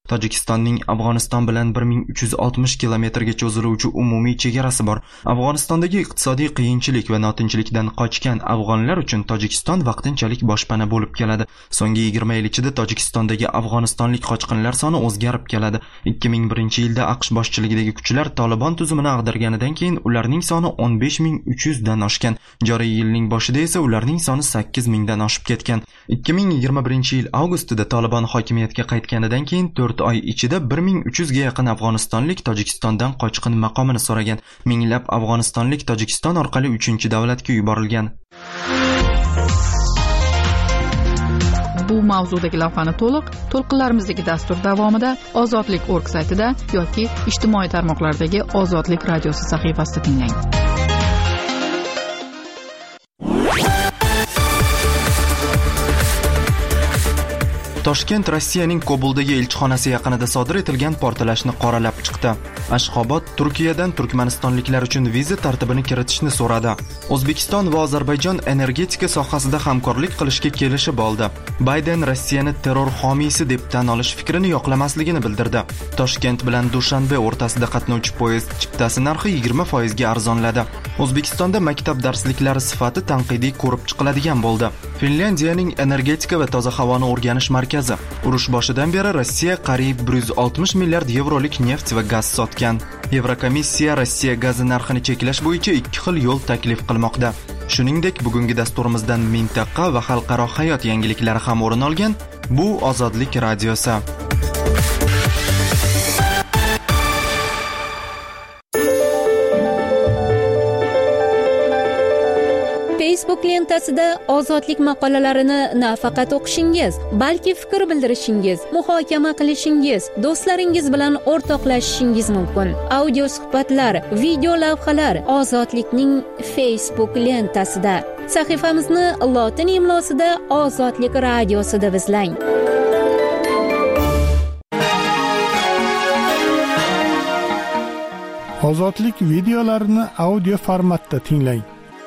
Tojikistonning Afg'oniston bilan bir ming uch yuz oltmish kilometrga cho'ziluvchi umumiy chegarasi bor. Afg'onistondagi iqtisodiy qiyinchilik va notinchlikdan qochgan afg'onlar uchun Tojikiston vaqtinchalik boshpana bo'lib keladi. So'nggi yigirma yil ichida Tojikistondagi afg'onistonlik qochqinlar soni o'zgarib keladi. ikki ming birinchi yilda AQSh boshchiligidagi kuchlar Tolibon tuzumini ag'darganidan keyin ularning soni o'n besh ming uch yuz dan oshgan. Joriy yilning boshida esa ularning soni sakkiz ming dan oshib ketgan. ikki ming yigirma birinchi yil avgustida Tolibon hokimiyatga qaytganidan keyin to'rt oy ichida bir ming uch yuz ga yaqin afg'onistonlik Tojikistondan qochqin maqomini so'ragan. Minglab afg'onistonlik Tojikiston orqali uchinchi davlatga yuborilgan. Bu mavzudagi lavhani to'liq to'lqinlarimizdagi dastur davomida Ozodlik nokta org saytida yoki ijtimoiy tarmoqlardagi Ozodlik radiosi sahifasida tinglang. Toshkent Rossiyaning Kobuldagi elchixonasi yaqinida sodir etilgan portlashni qoralab chiqdi. Ashxobod Turkiyadan turkmanistonliklar uchun viza tartibini kiritishni so'radi. O'zbekiston va Ozarbayjon energetika sohasida hamkorlik qilishga kelishib oldi. Bayden Rossiyani terror homiysi deb tan olish fikrini yoqlamasligini bildirdi. Toshkent bilan Dushanbe o'rtasida qatnovchi poyezd chiptasi narxi yigirma foiz ga arzonladi. O'zbekistonda maktab darsliklari sifati tanqidiy ko'rib chiqiladigan bo'ldi. Finlyandiyaning energetika va toza havoni o'rganish markazi urush boshidan beri Rossiya qariyb bir yuz oltmish milliard yevrolik neft va gaz sotgan. Yevrokomissiya Rossiya gazi narxini cheklash bo'yicha ikki xil yo'l taklif qilmoqda. Shuningdek, bugungi dasturimizdan mintaqa va xalqaro hayot yangiliklari ham o'rin olgan. Bu Ozodlik radiosi. Facebook lentasida ozodlik maqolalarini nafaqat o'qishingiz, balki fikr bildirishingiz, muhokama qilishingiz, do'stlaringiz bilan o'rtoqlashishingiz mumkin. Audio suhbatlar, video lavhalar Ozodlikning Facebook lentasida. Sahifamizni lotin imlosida Ozodlik radiosi deb izlang. Ozodlik videolarini audio formatda tinglang.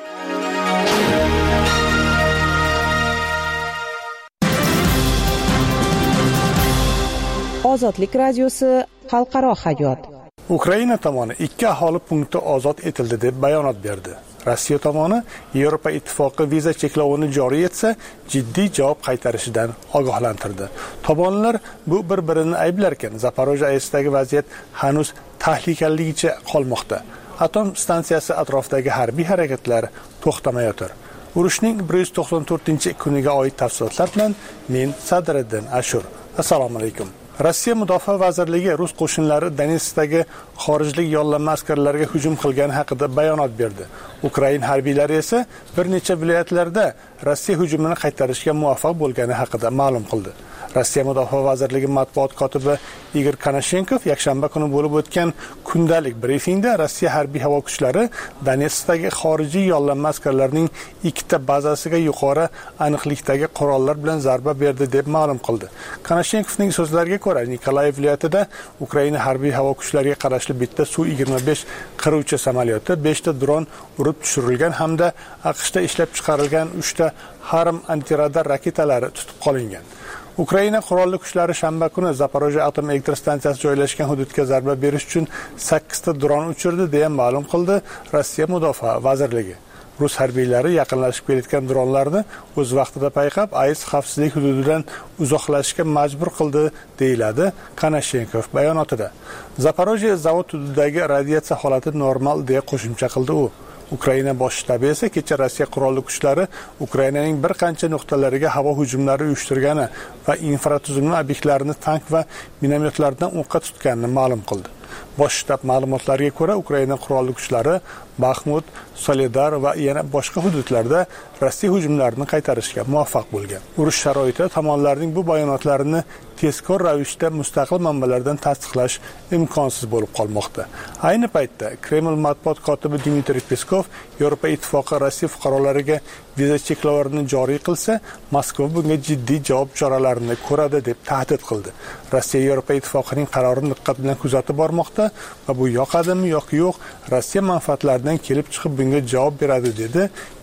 Ozodlik radiosi xalqaro hayot. Ukraina tomoni ikki aholi punkti ozod etildi deb bayonot berdi. Rossiya tomoni Yevropa ittifoqi viza cheklovini joriy etsa, jiddiy javob qaytarishidan ogohlantirdi. Tomonlar bu bir-birini ayblarkan, Zaporojye AESdagi vaziyat hanuz tahlikaligicha qolmoqda. Atom stansiyasi atrofidagi harbiy harakatlar to'xtamayotir. Urushning bir yuz to'qson to'rtinchi kuniga oid tafsilotlar bilan men Sadriddin Ashur. Assalomu alaykum. Rossiya Mudofaa vazirligi rus qo'shinlari Donetskdagi xorijlik yollanma askarlarga hujum qilgani haqida bayonot berdi. Ukraina harbiylari esa bir necha viloyatlarda Rossiya hujumini qaytarishga muvaffaq bo'lgani haqida ma'lum qildi. Rossiya Mudofaa vazirligi matbuot kotibi Igor Konashenkov yakshanba kuni bo'lib o'tgan kundalik brifingda Rossiya harbiy havo kuchlari Donetskdagi xorijiy yollanma askarlarning ikkita bazasiga yuqori aniqlikdagi qurollar bilan zarba berdi deb ma'lum qildi. Konashenkovning so'zlariga ko'ra, Nikolayev viloyatida Ukraina harbiy havo kuchlariga qarashli bitta Su yigirma besh qiruvchi samolyoti, besh ta dron urib tushirilgan hamda AQShda ishlab chiqarilgan uch ta Harm antiradar raketalari tutib qolingan. Ukraina qurolli kuchlari shanba kuni Zaporojye atom elektr stansiyasi joylashgan hududga zarba berish uchun sakkiz ta dron uchirdi deya ma'lum qildi Rossiya Mudofaa vazirligi. Rus harbiylari yaqinlashib kelayotgan dronlarni o'z vaqtida payqab, AES xavfsizlik hududidan uzoqlashishga majbur qildi, deyiladi Konashenkov bayonotida. Zaporojye zavod hududidagi radiatsiya holati normal deya qo'shimcha qildi u. Ukraina bosh shtabi esa kecha Rossiya qurolli kuchlari Ukrainaning bir qancha nuqtalariga havo hujumlari uyushtirgani va infratuzilma obyektlarini tank va minomyotlardan o'qqa tutganini ma'lum qildi. Bosh shtab ma'lumotlariga ko'ra, Ukraina qurolli kuchlari Baxmut, Soledar va yana boshqa hududlarda Rossiya hujumlarini qaytarishga muvaffaq bo'lgan. Urush sharoitida tomonlarning bu bayonotlarini tezkor ravishda mustaqil manbalardan tasdiqlash imkonsiz bo'lib qolmoqda. Ayni paytda Kreml matbuot kotibi Dmitriy Peskov Yevropa ittifoqi Rossiya fuqarolariga viza cheklovlarini joriy qilsa, Moskva bunga jiddiy javob choralarini ko'radi deb tahdid qildi. Rossiya Yevropa ittifoqining qarorini diqqat bilan kuzatib bormoqda va bu yoqadimi yoki yo'q, Rossiya manfaatlaridan kelib chiqib bunga javob beradi dedi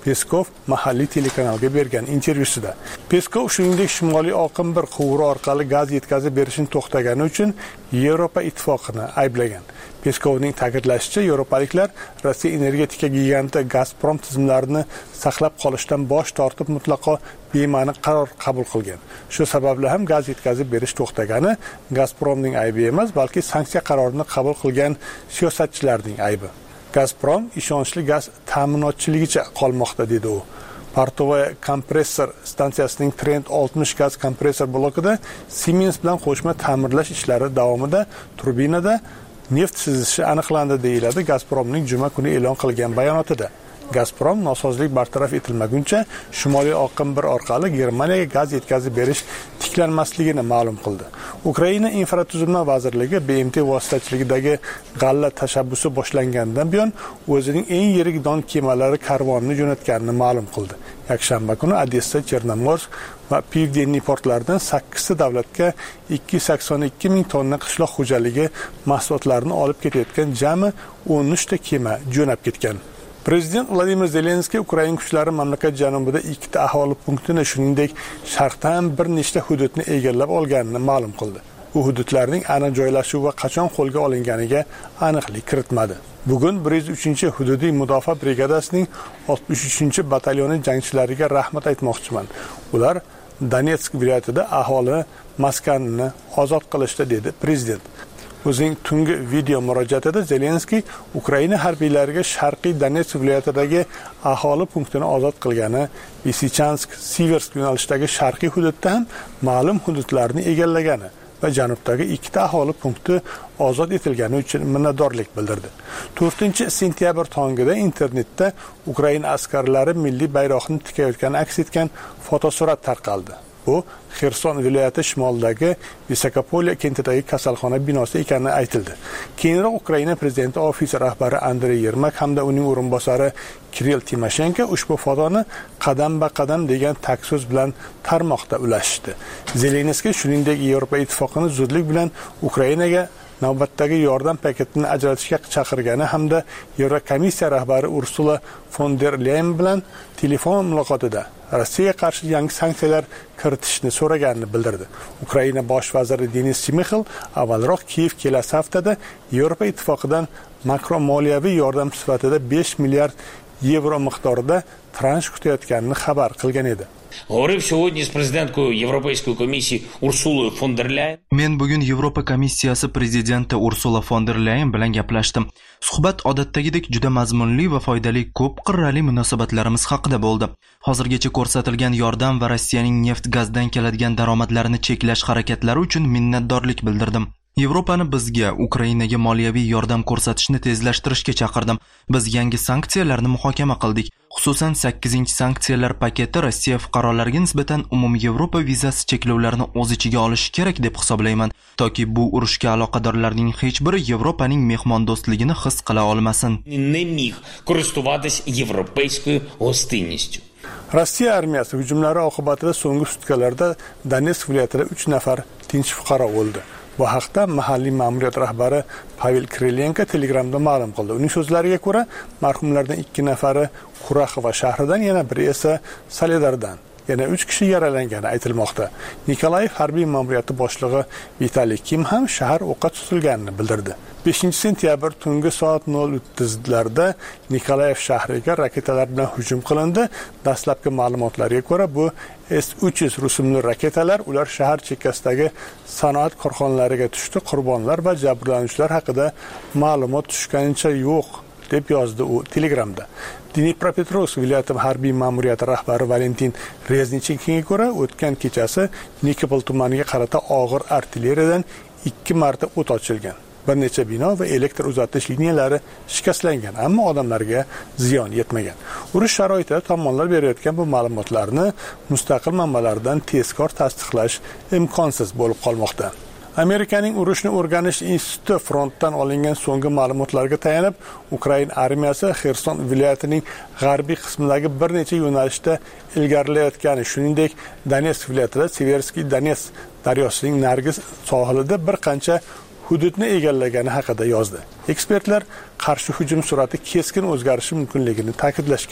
Peskov mahalliy telekanalga bergan intervyusida. Peskov shuningdek Shimoliy oqim bir quvuri orqali gaz yetkazib berishni to'xtagani uchun Yevropa ittifoqini ayblagan. Peskovning ta'kidlashicha, yevropaliklar Rossiya energetika giganti Gazprom tizimlarini saqlab qolishdan bosh tortib mutlaqo bema'ni qaror qabul qilgan. Shu sababli ham gaz yetkazib berish to'xtagani Gazpromning aybi emas, balki sanksiya qarorini qabul qilgan siyosatchilarning aybi. Gazprom ishonchli gaz ta'minotchiligicha qolmoqda, dedi u. Portova kompressor stansiyasining Trent oltmish gaz kompressor blokida Siemens bilan qo'shma ta'mirlash ishlari davomida turbinada neft sizishi aniqlandi, deyiladi Gazpromning juma kuni e'lon qilgan bayonotida. Gazprom nosozlik bartaraf etilmaguncha Shimoliy oqim bir orqali Germaniyaga gaz yetkazib berish tiklanmasligini ma'lum qildi. Ukraina infratuzilma vazirligi B M T vositachiligidagi g'alla tashabbusi boshlangandan buyon o'zining eng yirik don kemalari karvonini jo'natganini ma'lum qildi. Yakshanba kuni Odessa, Chernomorsk va Pivdenniy portlaridan sakkizta davlatga ikki yuz sakson ikki ming tonna qishloq xo'jaligi mahsulotlarini olib ketayotgan jami o'n uchta kema jo'nab ketgan. Prezident Vladimir Zelenskiy Ukraina kuchlari mamlakat janubida ikkita aholi punktini, shuningdek sharqdan bir nechta hududni egallab olganini ma'lum qildi. Bu hududlarning aniq joylashuvi va qachon qo'lga olinganiga aniqlik kiritmadi. Bugun bir yuz uchinchi hududiy mudofaa brigadasining oltmish uchinchi batalyoni jangchilariga rahmat aytmoqchiman. Ular Donetsk viloyatida aholi maskanini ozod qilishdi, dedi prezident. O'zining tungi video murojaatida Zelenskiy Ukraina harbiylariga Sharqiy Donetsk viloyatidagi aholi punktini ozod qilgani, Lysychansk, Siversk yo'nalishidagi sharqiy hududda ham ma'lum hududlarni egallagani va janubdagi ikkita aholi punkti ozod etilgani uchun minnatdorlik bildirdi. to'rtinchi sentyabr tongida internetda Ukraina askarlari milliy bayroqni tikayotgani aks etgan fotosurat tarqaldi. Bu Xerson viloyati shimolidagi Visakopolye kentidagi kasalxona binosi ekani aytildi. Keyinroq Ukraina prezidenti ofisi rahbari Andrey Yermak hamda uning o'rinbosari Kirill Timoshenko ushbu fotoni qadam-ba-qadam degan takso'z bilan tarmoqda ulashdi. Zelenskiy shuningdek Yevropa ittifoqini zudlik bilan Ukrainaga navbatdagi yordam paketini ajratishga chaqirgani hamda Yevrokomissiya rahbari Ursula von der Leyen bilan telefon muloqotida Rossiyaga qarshi yangi sanksiyalar kiritishni so'raganini bildirdi. Ukraina bosh vaziri Denis Shmyhal avvalroq Kiyev kelasi haftada Yevropa ittifoqidan makro moliyaviy yordam sifatida besh milliard yevro miqdorida transh kutayotganini xabar qilgan edi. Говорив сьогодні з президенткою Європейської комісії Урсулою фон дер Ляйен. Men bugun Yevropa komissiyasi prezidenti Ursula von der Leyen bilan gaplashdim. Suhbat odatdagidek juda mazmunli va foydali ko'p qirrali munosabatlarimiz haqida bo'ldi. Hozirgacha ko'rsatilgan yordam va Rossiyaning neft gazdan keladigan daromadlarini cheklash harakatlari uchun minnatdorlik bildirdim. Yevropani bizga Ukrainaga moliyaviy yordam ko'rsatishni tezlashtirishga chaqirdim. Biz yangi sanksiyalarni muhokama qildik. Xususan sakkizinchi sanksiyalar paketi Rossiya fuqarolariga nisbatan umumiy Yevropa vizasi cheklovlarini o'z ichiga olishi kerak deb hisoblayman, toki bu urushga aloqadorlarning hech biri Yevropaning mehmondo'stligini his qila olmasin. Не міг користуватись європейською гостинністю. Rossiya armiyasi hujumlari oqibatida so'nggi sutkalarda Donetsk viloyatida uch nafar tinch fuqaro o'ldi. Bu haqda mahalliy ma'muriyat rahbari Pavel Krylenko Telegramda ma'lum qildi. Uning so'zlariga ko'ra, marhumlardan ikki nafari Kuraxova shahridan, yana biri esa Soledardan. Yana uch kishi yaralangani aytilmoqda. Nikolayev harbiy ma'muriyati boshlig'i Vitaliy Kim ham shahar o'qqa tutilganini bildirdi. beshinchi sentyabr tungi soat nol o'ttizlarda Nikolayev shahriga raketalar bilan hujum qilindi. Dastlabki ma'lumotlarga ko'ra, bu S uch yuz rusumli raketalar ular shahar chekkasidagi sanoat korxonalariga tushdi. Qurbonlar va jabrlanuvchilar haqida ma'lumot tushganicha yo'q, deb yozdi u Telegramda. Dnipropetrovsk viloyati harbiy ma'muriyati rahbari Valentin Reznichnikga ko'ra, o'tgan kechasi Nikopol tumaniga qarata og'ir artilleriyadan ikki marta o't ochilgan. Bir necha bino va elektr uzatish liniyalari shikastlangan, ammo odamlarga ziyon yetmagan. Urush sharoitida tomonlar berayotgan bu ma'lumotlarni mustaqil manbalardan tezkor tasdiqlash imkonsiz bo'lib qolmoqda. Amerikaning urushni o'rganish instituti frontdan olingan so'nggi ma'lumotlarga tayanib, Ukraina armiyasi Xerson viloyatining g'arbiy qismidagi bir necha yo'nalishda ilgarilayotgani, shuningdek Donetsk viloyatida Severskiy Donetsk daryosining nargi sohilida bir qancha hududni egallagani haqida yozdi. Ekspertlar qarshi hujum sur'ati keskin o'zgarishi mumkinligini ta'kidlashgan.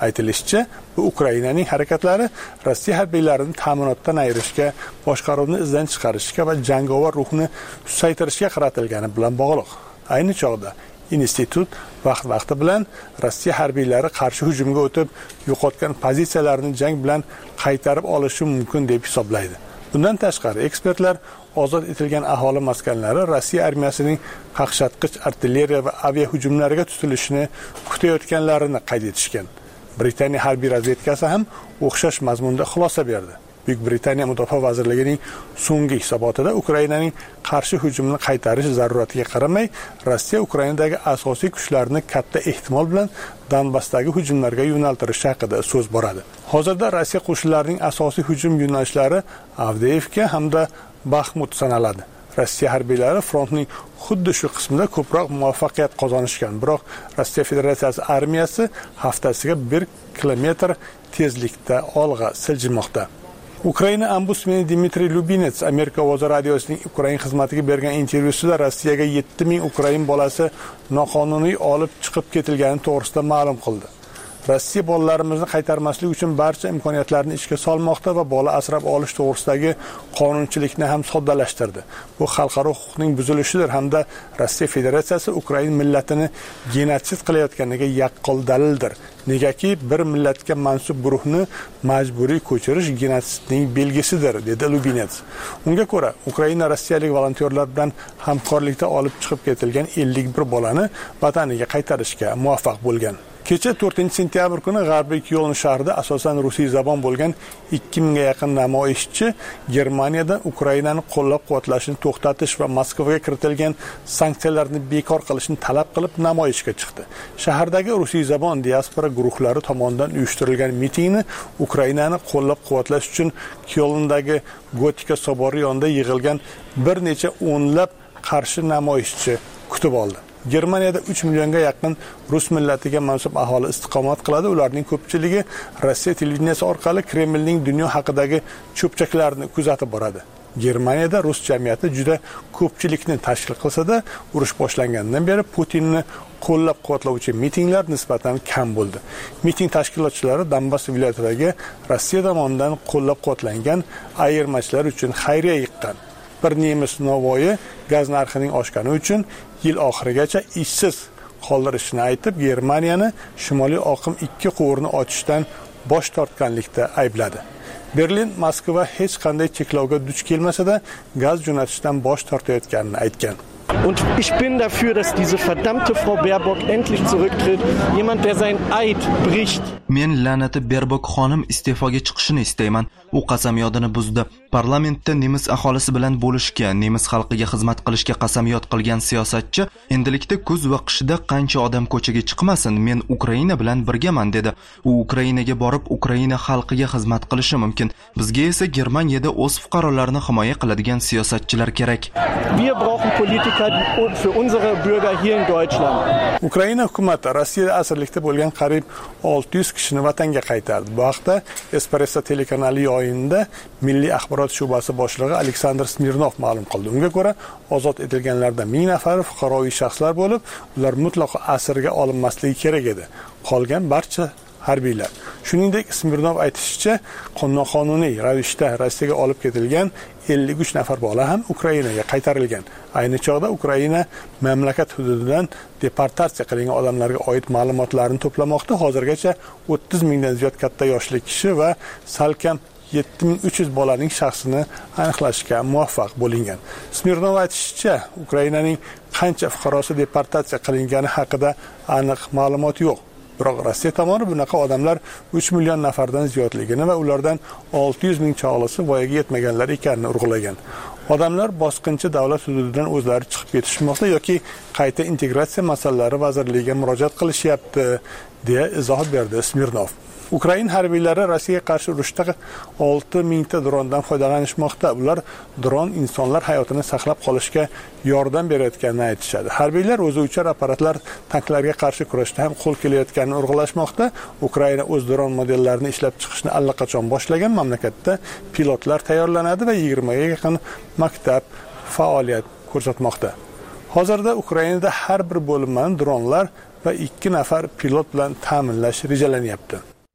Aytilishicha, bu Ukrainaning harakatlari Rossiya harbiylarini ta'minotdan ayirishga, boshqaruvni izdan chiqarishga va jangovar ruhni susaytirishga qaratilgani bilan bog'liq. Ayni chog'da institut vaqt-vaqti bilan Rossiya harbiylari qarshi hujumga o'tib, yo'qotgan pozitsiyalarini jang bilan qaytarib olishi mumkin deb hisoblaydi. Bundan tashqari, ekspertlar ozod etilgan aholi maskanlari Rossiya armiyasining qaqshatqich artilleriya va avia hujumlariga tutilishini kutayotganlarini qayd etishgan. Britaniya harbiy razvedkasi ham o'xshash mazmunda xulosa berdi. Buyuk Britaniya Mudofaa vazirligining so'nggi hisobotida Ukrainaning qarshi hujumini qaytarish zaruratiga qaramay, Rossiya Ukrainadagi asosiy kuchlarini katta ehtimol bilan Donbassdagi hujumlarga yo'naltirish haqida so'z boradi. Hozirda Rossiya qo'shinlarining asosiy hujum yo'nalishlari Avdiivka hamda Baxmut sanaladi. Rossiya harbiylari frontning xuddi shu qismida ko'proq muvaffaqiyat qozonishgan, biroq Rossiya Federatsiyasi armiyasi haftasiga bir kilometr tezlikda olg'a siljimoqda. Ukraina ombudsmani Dmitriy Lubinets Amerika ovozi radiosining Ukraina xizmatiga bergan intervyusida Rossiyaga yetti ming Ukrain bolasi noqonuniy olib chiqib ketilgani to'g'risida ma'lum qildi. Rossiya bolalarimizni qaytarmaslik uchun barcha imkoniyatlarni ishga solmoqda va bola asrab olish to'g'risidagi qonunchilikni ham soddalashtirdi. Bu xalqaro huquqning buzilishidir hamda Rossiya Federatsiyasi Ukraina millatini genotsid qilayotganiga yaqqol dalildir. Negaki bir millatga mansub guruhni majburiy ko'chirish genotsidning belgisidir, dedi Lubinets. Unga ko'ra, Ukraina rossiyalik volontyorlar bilan hamkorlikda olib chiqib ketilgan ellik bir bolani vataniga qaytarishga muvaffaq bo'lgan. Kecha to'rtinchi sentyabr kuni G'arbiy Kyoln shahrida asosan rusiy zabon bo'lgan ikki mingga yaqin namoyishchi Germaniyadan Ukrainani qo'llab-quvvatlashni to'xtatish va Moskvaga kiritilgan sanksiyalarni bekor qilishni talab qilib namoyishga chiqdi. Shahardagi rusiy zabon diaspora guruhlari tomonidan uyushtirilgan mitingni Ukrainani qo'llab-quvvatlash uchun Kyolndagi Gotika sobori yonida yig'ilgan bir necha o'nlab qarshi namoyishchi kutib oldi. Germaniyada uch millionga yaqin rus millatiga mansub aholi istiqomat qiladi. Ularning ko'pchiligi Rossiya televideniyasi orqali Kremlning dunyo haqidagi cho'pchaklarini kuzatib boradi. Germaniyada rus jamiyati juda ko'pchilikni tashkil qilsa-da, urush boshlangandan beri Putinni qo'llab-quvvatlovchi mitinglar nisbatan kam bo'ldi. Miting tashkilotchilari Donbass viloyatidagi Rossiya tomonidan qo'llab-quvvatlangan ayirmachilar uchun xayriya yiqqan. Bir nemis novoyi gaz narxining oshgani uchun yil oxirigacha ishsiz qoldirishini aytib, Germaniyani Shimoliy oqim ikki quvurni ochishdan bosh tortganlikda aybladi. Berlin Moskva hech qanday cheklovga duch kelmasa-da, gaz jo'natishdan bosh tortayotganini aytgan. Und ich bin dafür, dass diese verdammte Frau Baerbock endlich zurücktritt. Jemand, der sein Eid bricht. Men la'nati Baerbock xonim iste'foga chiqishini istayman. U qasamyodini buzdi. Parlamentda nemis aholisi bilan bo'lishga, nemis xalqiga xizmat qilishga qasamyod qilgan siyosatchi endilikda kuz va qishda qancha odam ko'chaga chiqmasin, men Ukraina bilan birgaman dedi. U Ukrainaga borib Ukraina xalqiga xizmat qilishi mumkin. Bizga esa Germaniyada o'z fuqarolarini himoya qiladigan siyosatchilar kerak. Wir brauchen Politiker für unsere Bürger hier in Deutschland. Ukraina hukumati Rossiyada asirlikda bo'lgan qariyb olti yuz kishini vatanga qaytardi. Bu haqda Espresso telekanali yayinida Milliy axborot shubasi boshlig'i Aleksandr Smirnov ma'lum qildi. Unga ko'ra, ozod etilganlardan ming nafari fuqaroviy shaxslar bo'lib, ular mutlaqo asirga olinmasligi kerak edi. Qolgan barcha harbiylar. Shuningdek, Smirnov aytishicha, qonuniy ravishda Rossiyaga olib ketilgan ellik uch nafar bola ham Ukrainaga qaytarilgan. Ayni chog'da Ukraina mamlakat hududidan deportatsiya qilingan odamlarga oid ma'lumotlarni to'plamoqda. Hozirgacha o'ttiz mingdan ziyod katta yoshli kishi va salkam yetti ming uch yuz bolaning shaxsini aniqlashga muvaffaq bo'lingan. Smirnov aytishicha, Ukrainaning qancha fuqarosi deportatsiya qilingani haqida aniq ma'lumot yo'q. Biroq Rossiya tomoni bunaqa odamlar uch million nafardan ziyodligini va ulardan olti yuz ming chog'lisi voyaga yetmaganlar ekanini urg'ulagan. Odamlar bosqinchi davlat hududidan o'zlari chiqib ketishmoqda yoki qayta integratsiya masalalari vazirligiga murojaat qilishyapti, deya izoh berdi Smirnov. Ukraina harbiylari Rossiyaga qarshi urushda olti mingta drondan foydalanishmoqda. Ular dron insonlar hayotini saqlab qolishga yordam berayotganini aytishadi. Harbiylar o'zi uchar apparatlar tanklarga qarshi kurashda ham qo'l kelayotganini urg'ulashmoqda. Ukraina o'z dron modellarini ishlab chiqishni allaqachon boshlagan. Mamlakatda pilotlar tayyorlanadi va yigirmaga yaqin maktab faoliyat ko'rsatmoqda. Hozirda Ukrainada har bir bo'linmani dronlar va ikki nafar pilot bilan ta'minlash rejalanyapti.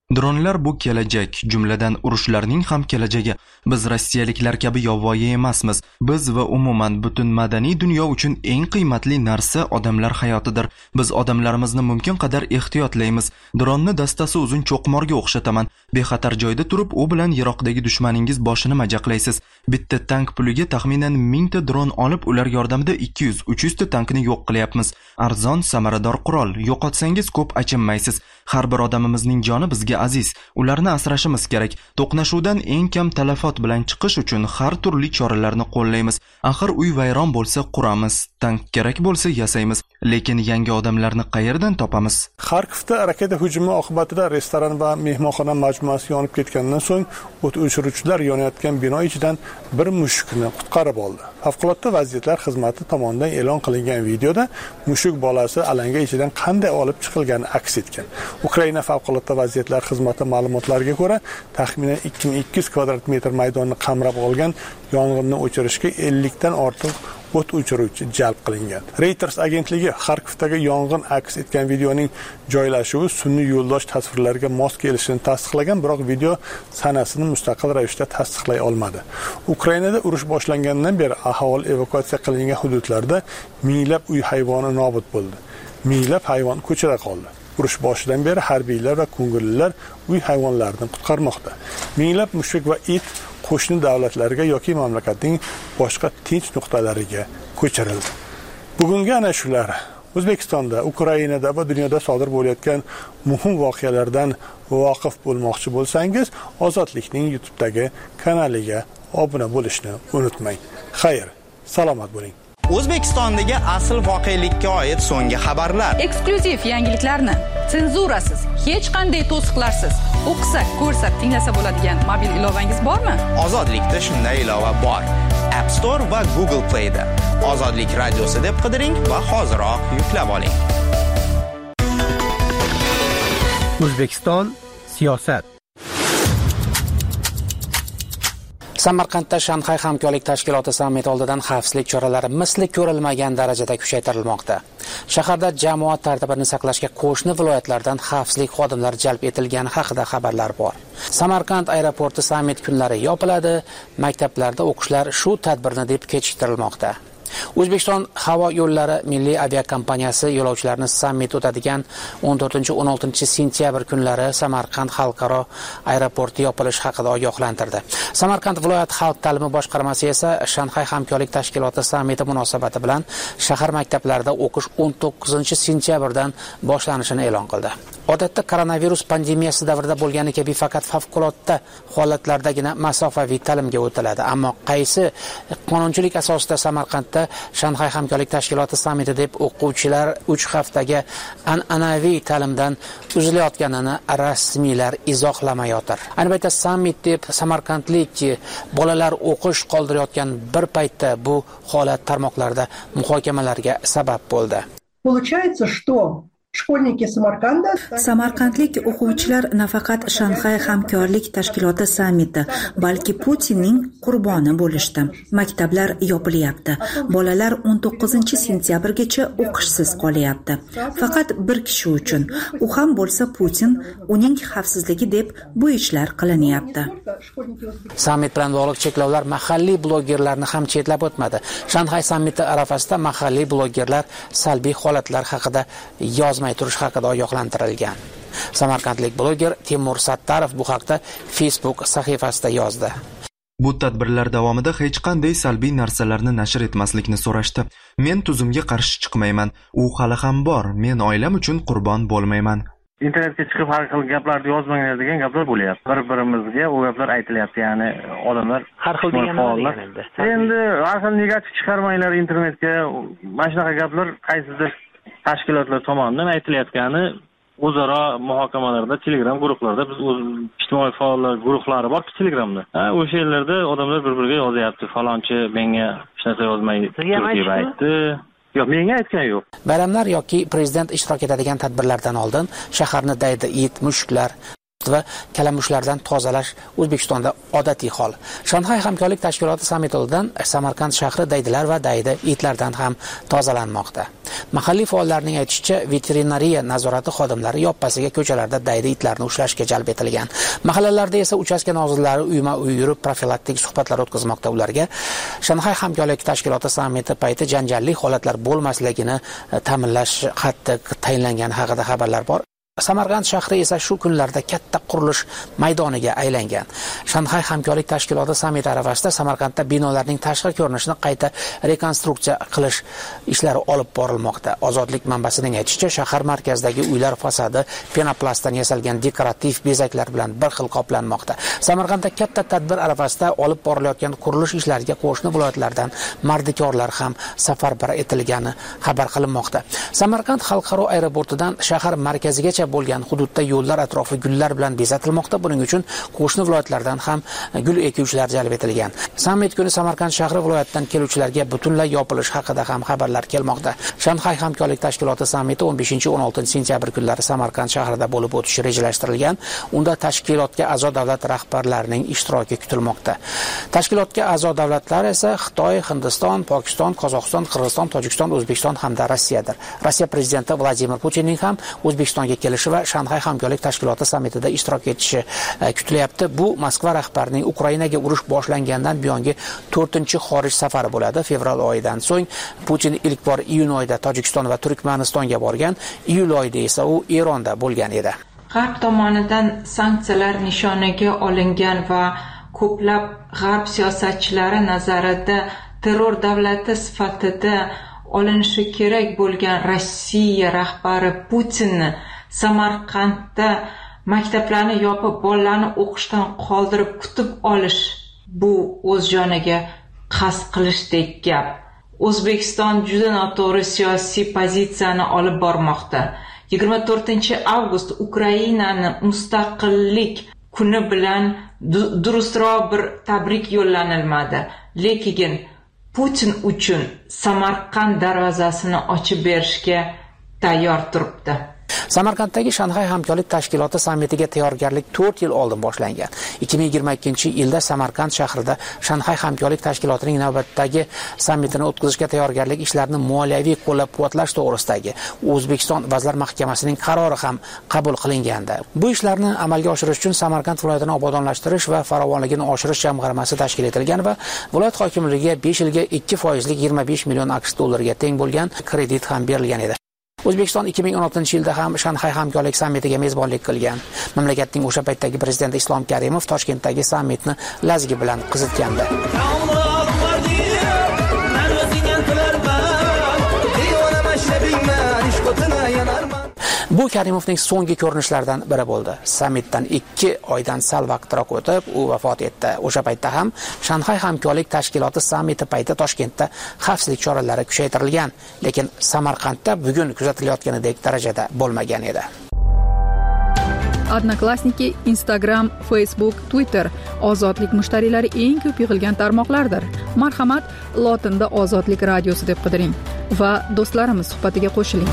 Dronlar bu kelajak, jumladan urushlarning ham kelajagi. Biz rossiyaliklar kabi yovvoyi emasmiz. Biz va umuman butun madaniy dunyo uchun eng qiymatli narsa odamlar hayotidir. Biz odamlarimizni mumkin qadar ehtiyotlaymiz. Dronni dastasi uzun cho'qmorga o'xshataman. Bexatar joyda turib, u bilan yiroqdagi dushmaningiz boshini majaqlaysiz. Bitta tank puliga taxminan ming ta dron olib, ular yordamida ikki yuz uch yuz ta tankni yo'q qilyapmiz. Arzon, samarador qurol. Yo'qotsangiz ko'p achinmaysiz. Har bir odamimizning joni bizga aziz. Ularni asrashimiz kerak. To'qnashuvdan eng kam talafot bilan chiqish uchun har turli choralarni qo'llaymiz. Axir uy vayron bo'lsa quramiz, tank kerak bo'lsa yasaymiz. Lekin yangi odamlarni qayerdan topamiz? Xarkovda raketa hujumi oqibatida restoran va mehmonxona majmuasi yonib ketgandan so'ng o't o'chiruvchilar yonayotgan bino ichidan bir mushukni qutqarib oldi. Favqulodda vaziyatlar xizmati tomonidan e'lon qilingan videoda mushuk bolasi alanga ichidan qanday olib chiqilgani aks etgan. Ukraina favqulodda vaziyatlar xizmati ma'lumotlariga ko'ra, taxminan ikki ming ikki yuz kvadrat metr maydonni qamrab olgan yong'inni o'chirishga ellik dan ortiq o't o'chiruvchi jalb qilingan. Reuters agentligi Xarkovdagi yong'in aks etgan videoning joylashuvi sun'iy yo'ldosh tasvirlarga mos kelishini tasdiqlagan, biroq video sanasini mustaqil ravishda tasdiqlay olmadi. Ukrainada urush boshlangandan beri aholi evakuatsiya qilingan hududlarda minglab uy hayvoni nobud bo'ldi. Minglab hayvon ko'chada qoldi. Urush boshidan beri harbiylar va ko'ngillilar uy hayvonlarini qutqarmoqda. Minglab mushuk va it qo'shni davlatlarga yoki mamlakatning boshqa tinch nuqtalariga ko'chirildi. Bugungi ana shular O'zbekistonda, Ukrainada va dunyoda sodir bo'layotgan muhim voqealardan voqif bo'lmoqchi bo'lsangiz, Ozodlikning YouTube'dagi kanaliga obuna bo'lishni unutmang. Xayr, salomat bo'ling. O'zbekistondagi asl voqelikka oid so'nggi xabarlar. Eksklyuziv yangiliklarni senzurasiz, hech qanday to'siqlarsiz o'qisak, ko'rsak, tinglasa bo'ladigan mobil ilovangiz bormi? Ozodlikda shunday ilova bor. App Store va Google Play da Ozodlik radiosi deb qidiring va hoziroq yuklab oling. O'zbekiston siyosat. Samarqandda Shanxay hamkorlik tashkiloti sammiti oldidan xavfsizlik choralari misli ko'rilmagan darajada kuchaytirilmoqda. Shaharda jamoat tartibini saqlashga qo'shni viloyatlardan xavfsizlik xodimlari jalb etilgani haqida xabarlar bor. Samarqand aeroporti sammit kunlari yopiladi, maktablarda o'qishlar shu tadbirni deb kechiktirilmoqda. O'zbekiston havo yo'llari milliy aviakompaniyasi yo'lovchilarni sammit o'tadigan o'n to'rtinchi o'n oltinchi sentyabr kunlari Samarqand xalqaro aeroporti yopilishi haqida ogohlantirdi. Samarqand viloyat xalq ta'limi boshqarmasi esa Shanxay hamkorlik tashkiloti sammiti munosabati bilan shahar maktablarida o'qish o'n to'qqizinchi sentyabrdan boshlanishini e'lon qildi. Odatda koronavirus pandemiyasi davrida bo'lgani kabi faqat favqulodda holatlardagina masofaviy ta'limga o'tiladi. Ammo qaysi qonunchilik asosida Samarqandda Shanxay hamkorlik tashkiloti sammiti deb o'quvchilar uch haftaga an'anaviy ta'limdan uzilayotganini rasmiylar izohlamayotir. Ayni paytda sammit deb samarqandlik bolalar o'qish qoldirayotgan bir paytda bu holat tarmoqlarda muhokamalarga sabab bo'ldi. Получается, что Samarqandlik o'quvchilar nafaqat Shanxay hamkorlik tashkiloti sammiti, balki Putinning qurboni bo'lishdi. Maktablar yopilyapti. Bolalar o'n to'qqizinchi sentyabrgacha o'qishsiz qolyapti. Faqat bir kishi uchun, u ham bo'lsa Putin, uning xavfsizligi deb bu ishlar qilinyapti. Sammit bilan bog'liq cheklovlar mahalliy blogerlarni ham chetlab o'tmadi. Shanxay sammiti arafasida mahalliy blogerlar salbiy holatlar haqida yozma turish haqida ogohlantirilgan. Samarqandlik bloger Timur Sattarov bu haqda Facebook sahifasida yozdi. Bu tadbirlar davomida hech qanday salbiy narsalarni nashr etmaslikni so'rashdi. Men tuzumga qarshi chiqmayman. U hali ham bor. Men oilam uchun qurbon bo'lmayman. Internetga chiqib har xil gaplarni yozmanglar degan gaplar bo'lyapti. Bir-birimizga u gaplar aytilyapti, ya'ni odamlar har xil deganlar endi. Endi har xil negativ chiqarmanglar internetga. Mana shunaqa gaplar qaysidir tashkilotlar tomonidan aytilayotgani o'zaro muhokamalarda, Telegram guruhlarda, biz o'z ijtimoiy faollar guruhlari bor Telegramda. Ha, o'sha yerlarda odamlar bir-biriga yozyapti. Falonchi menga hech narsa yozmay deb aytdi. Yo'q, menga aytgan yo'q. Bayramlar yoki prezident ishtirok etadigan tadbirlardan oldin shaharni daydi it, mushuklar, va kalamushlardan tozalash O'zbekistonda odatiy hol. Shanxay hamkorlik tashkiloti sammitidan Samarqand shahri daydilar va daydi itlardan ham tozalanmoqda. Mahalliy faollarning aytishicha, veterinariya nazorati xodimlari yoppasiga ko'chalarda daydi itlarni ushlashga jalb etilgan. Mahallalarda esa uchastka nozirlari uyma-uy yurib profilaktik suhbatlar o'tkazmoqda. Ularga Shanxay hamkorlik tashkiloti sammiti payti janjalli holatlar bo'lmasligini ta'minlash qattiq tayinlangan haqida xabarlar bor. Samarqand shahri esa shu kunlarda katta qurilish maydoniga aylangan. Shanxay hamkorlik tashkiloti sammiti arafasida Samarqandda binolarning tashqi ko'rinishini qayta rekonstruksiya qilish ishlari olib borilmoqda. Ozodlik manbasining aytishicha, shahar markazidagi uylar fasadi penoplastdan yasalgan dekorativ bezaklar bilan bir xil qoplanmoqda. Samarqandda katta tadbir arafasida olib borilayotgan qurilish ishlariga qo'shni viloyatlardan mardikorlar ham safarbar etilgani xabar qilinmoqda. Samarqand xalqaro aeroportidan shahar markazigacha bo'lgan hududda yo'llar atrofi gullar bilan bezatilmoqda. Buning uchun qo'shni viloyatlardan ham gul ekuvchilar jalb etilgan. Sammit kuni Samarqand shahri viloyatidan keluvchilarga butunlay yopilish haqida ham xabarlar kelmoqda. Shanxay hamkorlik tashkiloti sammiti o'n beshinchi o'n oltinchi sentyabr kunlari Samarqand shahrida bo'lib o'tishi rejalashtirilgan. Unda tashkilotga a'zo davlat rahbarlarining ishtiroki kutilmoqda. Tashkilotga a'zo davlatlar esa Xitoy, Hindiston, Pokiston, Qozog'iston, Qirg'iziston, Tojikiston, O'zbekiston hamda Rossiyadir. Rossiya prezidenti Vladimir Putinning ham O'zbekistonga kelishi va Shanxay hamkorlik tashkiloti sammitida ishtirok etishi kutilyapti. Bu Moskva rahbarining Ukrainaga urush boshlangandan buyongi to'rtinchi xorij safari bo'ladi. Fevral oyidan so'ng Putin ilk bor iyun oyida Tojikiston va Turkmanistonga borgan. Iyul oyida esa u Eronda bo'lgan edi. G'arb tomonidan sanksiyalar nishoniga olingan va ko'plab g'arb siyosatchilari nazarida terror davlati sifatida olinishi kerak bo'lgan Rossiya rahbari Putinni Samarqandda maktablarni yopib, bolalarni o'qishdan qoldirib kutib olish bu o'z joniga qasd qilishdek gap. O'zbekiston juda noto'g'ri siyosiy pozitsiyani olib bormoqda. yigirma to'rtinchi avgust Ukrainani mustaqillik kuni bilan durustroq bir tabrik yo'llanilmadi. Lekin Putin uchun Samarqand darvozasini ochib berishga tayyor turibdi. Samarqanddagi Shanxay hamkorlik tashkiloti sammitiga tayyorgarlik to'rt yil oldin boshlangan. ikki ming yigirma ikkinchi yilda Samarqand shahrida Shanxay hamkorlik tashkilotining navbatdagi sammitini o'tkazishga tayyorgarlik ishlarini moliyaviy qo'llab-quvvatlash to'g'risidagi O'zbekiston Vazirlar Mahkamasining qarori ham qabul qilingandi. Bu ishlarni amalga oshirish uchun Samarqand viloyatini obodonlashtirish va farovonligini oshirish jamg'armasi tashkil etilgan va viloyat hokimligiga besh yilga ikki foizlik yigirma besh million aqsh dollariga teng bo'lgan kredit ham berilgan edi. O'zbekiston ikki ming o'n oltinchi yilda ham Shanxay hamkorlik sammitiga mezbonlik qilgan. Mamlakatning o'sha paytdagi prezidenti Islom Karimov Toshkentdagi sammitni lazgi bilan qizitgandi. Bu Karimovning so'nggi ko'rinishlaridan biri bo'ldi. Sammitdan ikki oydan sal vaqtroq o'tib, u vafot etdi. O'sha paytda ham Shanxay hamkorlik tashkiloti sammiti payti Toshkentda xavfsizlik choralari kuchaytirilgan, lekin Samarqandda bugun kuzatilayotganidek darajada bo'lmagan edi. Odnoklassniki, Instagram, Facebook, Twitter ozodlik mushtariylari eng ko'p yig'ilgan tarmoqlardir. Marhamat, lotinda Ozodlik radiosi deb qidiring va do'stlarimiz suhbatiga qo'shiling.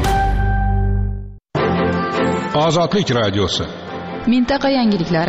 Ozodlik radiosi. Mintaqa yangiliklari.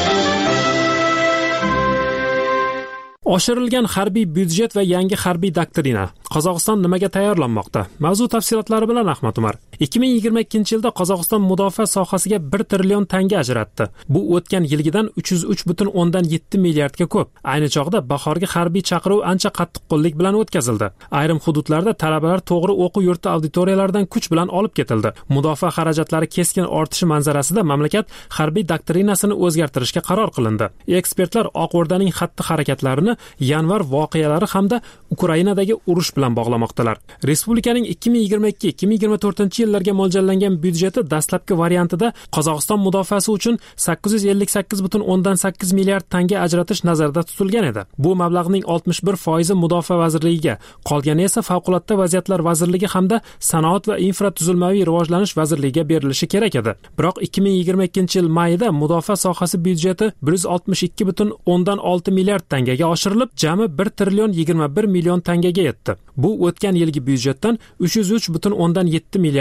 Oshirilgan harbiy byudjet va yangi harbiy doktrina. Qozog'iston nimaga tayyorlanmoqda? Mavzu tafsilotlari bilan Ahmad Umar. ikki ming yigirma ikkinchi yilda Qozog'iston mudofaa sohasiga bir trillion tanga ajratdi. Bu o'tgan yilgidan uch yuz uch butun o'ndan yetti milliardga ko'p. Ayni chog'da bahorgi harbiy chaqiruv ancha qattiqqo'llik bilan o'tkazildi. Ayrim hududlarda talabalar to'g'ri o'quv yurti auditoriyalaridan kuch bilan olib ketildi. Mudofaa xarajatlari keskin ortishi manzarasida mamlakat harbiy doktrinasini o'zgartirishga qaror qilindi. Ekspertlar Oq O'rdaning xatti-harakatlarini yanvar voqealari hamda Ukrainadagi urush bilan bog'lamoqdalar. Respublikaning ikki ming yigirma ikki ikki ming yigirma to'rtinchi yillarga mo'ljallangan byudjeti dastlabki variantida Qozog'iston mudofaasi uchun sakkiz yuz ellik sakkiz butun o'ndan sakkiz milliard tanga ajratish nazarda tutilgan edi. Bu mablag'ning oltmish bir foizi Mudofaa vazirligiga, qolgani esa Favqulodda vaziyatlar vazirligi hamda Sanoat va infratuzilmaviy rivojlanish vazirligiga berilishi kerak edi. Biroq ikki ming yigirma ikkinchi yil mayida mudofaa sohasi byudjeti bir yuz oltmish ikki butun o'ndan olti milliard tangaga oshirilib, jami bir trillion yigirma bir million tangaga yetdi. Bu o'tgan yilgi byudjetdan uch yuz uch butun o'ndan yetti milliard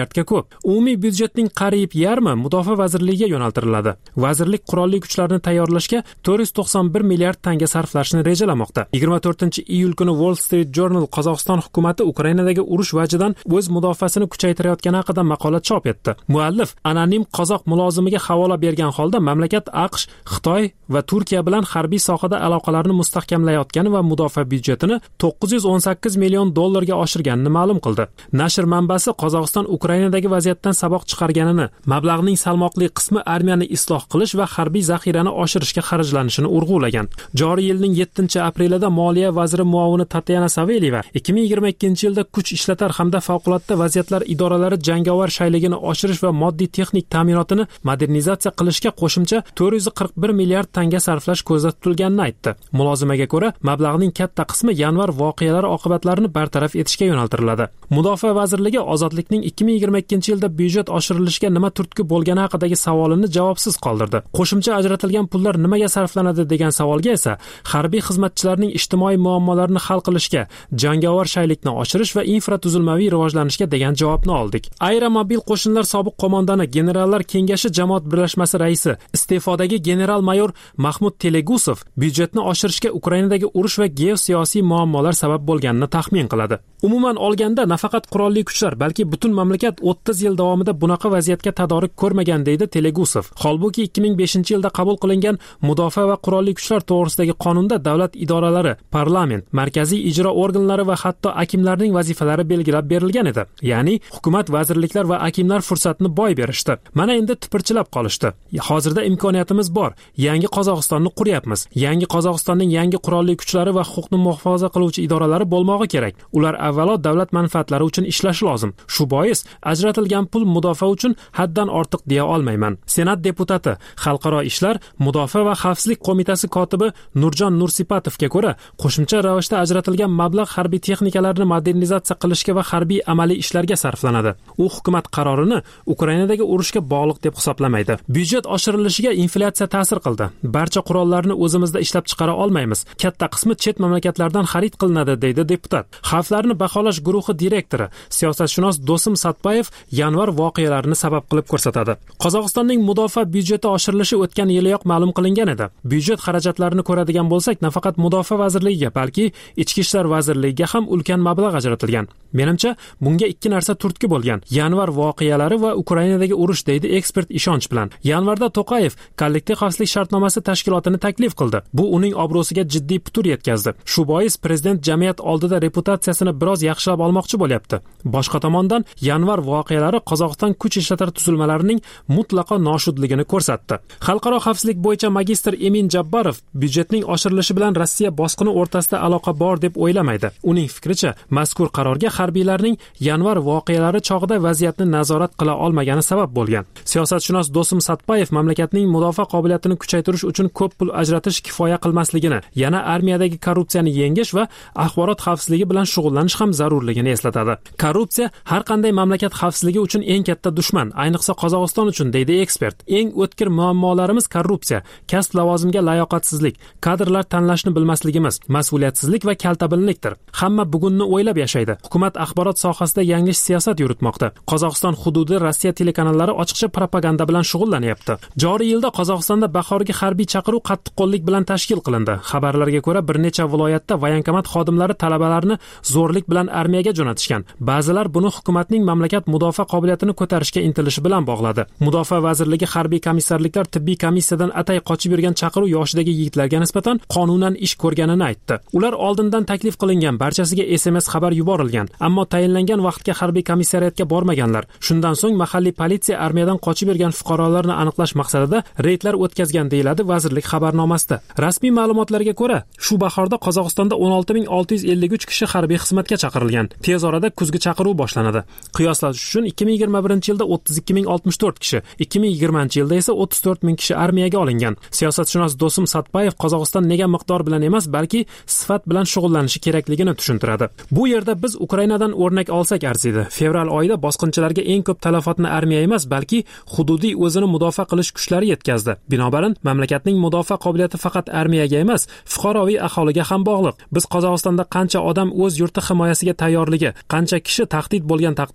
milliardga ko'p. Umumiy byudjetning qariyb yarmi mudofaa vazirligiga yo'naltiriladi. Vazirlik qurolli kuchlarni tayyorlashga to'rt yuz to'qson bir milliard tanga sarflashni rejalamoqda. yigirma to'rtinchi iyul kuni Wall Street Journal Qozog'iston hukumatı Ukrainadagi urush vajidan o'z mudofaasini kuchaytirayotgani haqida maqola chop etdi. Muallif anonim qozoq mulozimiga havola bergan holda mamlakat AQSh, Xitoy va Turkiya bilan harbiy sohada aloqalarni mustahkamlayotgani va mudofaa byudjetini to'qqiz yuz o'n sakkiz million dollarga oshirganini ma'lum qildi. Nashr manbasi Qozog'iston Ukrainadagi vaziyatdan saboq chiqarganini, mablag'ning salmoqli qismi armiyani isloh qilish va harbiy zaxirani oshirishga xarajlanishini urg'ulagan. Joriy yilning yettinchi aprelida Moliya vaziri muovini Tatyana Savelyeva ikki ming yigirma ikkinchi yilda kuch ishlatar hamda favqulodda vaziyatlar idoralari jangovar shayligini oshirish va moddiy texnik ta'minotini modernizatsiya qilishga qo'shimcha to'rt yuz qirq bir milliard tanga sarflash ko'zda tutilganini aytdi. Mulozimaga ko'ra, mablag'ning katta qismi yanvar voqealari oqibatlarini bartaraf etishga yo'naltiriladi. Mudofaa vazirligi ozodlikning ikki ming yigirma ikkinchi yilda byudjet oshirilishiga nima turtki bo'lgani haqidagi savolini javobsiz qoldirdi. Qo'shimcha ajratilgan pullar nimaga sarflanadi degan savolga esa harbiy xizmatchilarning ijtimoiy muammolarini hal qilishga, jangovar shaylikni oshirish va infratuzilmaviy rivojlanishga degan javobni oldik. Aeromobil qo'shinlar sobiq qo'mondoni Generallar kengashi jamoat birlashmasi raisi, iste'fodagi general-mayor Mahmud Telegusov byudjetni oshirishga Ukrainadagi urush va geosiyosiy muammolar sabab bo'lganini taxmin qiladi. Umuman olganda nafaqat qurolli kuchlar, balki butun mamlakat o'ttiz yil davomida bunaqa vaziyatga tadorik ko'rmagan deydi Telegusov. Holbuki ikki ming beshinchi yilda qabul qilingan mudofaa va qurolli kuchlar to'g'risidagi qonunda davlat idoralari, parlament, markaziy ijro organlari va hatto akimlarning vazifalari belgilab berilgan edi. Ya'ni hukumat, vazirliklar va akimlar fursatni boy berishdi. Mana endi tipirchilab qolishdi. Hozirda imkoniyatimiz bor. Yangi Qozog'istonni quryapmiz. Yangi Qozog'istonning yangi qurolli kuchlari va huquqni muhofaza qiluvchi idoralari bo'lmog'i kerak. Ular avvalo davlat manfaatlari uchun ishlashi lozim. Shu bois ajratilgan pul mudofaa uchun haddan ortiq deya olmayman. Senat deputati, Xalqaro ishlar, mudofaa va xavfsizlik qo'mitasi kotibi Nurjon Nursipatovga ko'ra, qo'shimcha ravishda ajratilgan mablag' harbiy texnikalarni modernizatsiya qilishga va harbiy amaliy ishlarga sarflanadi. U hukumat qarorini Ukrainadagi urushga bog'liq deb hisoblamaydi. Byudjet oshirilishiga inflyatsiya ta'sir qildi. Barcha qurollarni o'zimizda ishlab chiqara olmaymiz. Katta qismi chet mamlakatlardan xarid qilinadi, deydi deputat. Xavflarni baholash guruhi direktori, siyosatshunos Do'sim Satpayev yanvar voqealarini sabab qilib ko'rsatadi. Qozog'istonning mudofaa byudjeti oshirilishi o'tgan yiliyoq ma'lum qilingan edi. Byudjet xarajatlarini ko'radigan bo'lsak, nafaqat mudofaa vazirligiga, balki ichki ishlar vazirligiga ham ulkan mablag' ajratilgan. Menimcha, bunga ikki narsa turtki bo'lgan: yanvar voqealari va Ukrainadagi urush, deydi ekspert ishonch bilan. Yanvarda To'qayev kollektiv xavfsizlik shartnomasi tashkilotini taklif qildi. Bu uning obro'siga jiddiy putur yetkazdi. Shu bois prezident jamiyat oldida reputatsiyasini biroz yaxshilab olmoqchi bo'lyapti. Boshqa tomondan, yanvar voqealari Qozog'iston kuch ishlatar tuzilmalarining mutlaqo noshudligini ko'rsatdi. Xalqaro xavfsizlik bo'yicha magistr Emin Jabbarov byudjetning oshirilishi bilan Rossiya bosqini o'rtasida aloqa bor deb o'ylamaydi. Uning fikricha, mazkur qarorga harbiylarning yanvar voqealari chog'ida vaziyatni nazorat qila olmagani sabab bo'lgan. Siyosatshunos Do'sim Satpayev mamlakatning mudofaa qobiliyatini kuchaytirish uchun ko'p pul ajratish kifoya qilmasligini, yana armiyadagi korrupsiyani yengish va axborot xavfsizligi bilan shug'ullanish ham zarurligini eslatadi. Korrupsiya har qanday mamlakat xavfsizligi uchun eng katta dushman, ayniqsa Qozog'iston uchun, deydi ekspert. Eng o'tkir muammolarimiz korrupsiya, kasb lavozimga layoqatsizlik, kadrlar tanlashni bilmasligimiz, mas'uliyatsizlik va kaltabinlikdir. Hamma bugunni o'ylab yashaydi. Hukumat axborot sohasida yanglish siyosat yuritmoqda. Qozog'iston hududi Rossiya telekanallari ochiqcha propaganda bilan shug'ullanyapti. Joriy yilda Qozog'istonda bahorgi harbiy chaqiruv qattiqqo'llik bilan tashkil qilindi. Xabarlarga ko'ra, bir necha viloyatda voyankomat xodimlari talabalarni zo'rlik bilan armiyaga jo'natishgan. Ba'zilar buni hukumatning mamlakat mudofaa qobiliyatini ko'tarishga intilishi bilan bog'ladi. Mudofaa vazirligi harbiy komissarliklar tibbiy komissiyadan atay qochib yurgan chaqiruv yoshidagi yigitlarga nisbatan qonunan ish ko'rganini aytdi. Ular oldindan taklif qilingan, barchasiga S M S xabar yuborilgan, ammo tayinlangan vaqtga harbiy komissariyatga bormaganlar. Shundan so'ng mahalliy politsiya armiyadan qochib yurgan fuqarolarni aniqlash maqsadida reydlar o'tkazgan, deyiladi vazirlik xabarnomasida. Rasmiy ma'lumotlarga ko'ra, shu bahorda Qozog'istonda o'n olti ming olti yuz ellik uch kishi harbiy xizmatga chaqirilgan. Tez orada kuzgi chaqiruv boshlanadi. Qiyoslash uchun ikki ming yigirma birinchi yilda o'ttiz ikki ming oltmish to'rt kishi, ikki ming yigirmanchi yilda esa o'ttiz to'rt ming kishi armiyaga olingan. Siyosatshunos Do'sim Satpayev Qozog'iston nega miqdor bilan emas, balki sifat bilan shug'ullanishi kerakligini tushuntiradi. Bu yerda biz Ukrainadan o'rnak olsak arziydi. Fevral oyida bosqinchilarga eng ko'p talafotni armiya emas, balki hududiy o'zini mudofaa qilish kuchlari yetkazdi. Binobarin, mamlakatning mudofaa qobiliyati faqat armiyaga emas, fuqaroviy aholiga ham bog'liq. Biz Qozog'istonda qancha odam o'z yurti himoyasiga tayyorligi, qancha kishi tahdid bo'lgan taqdirda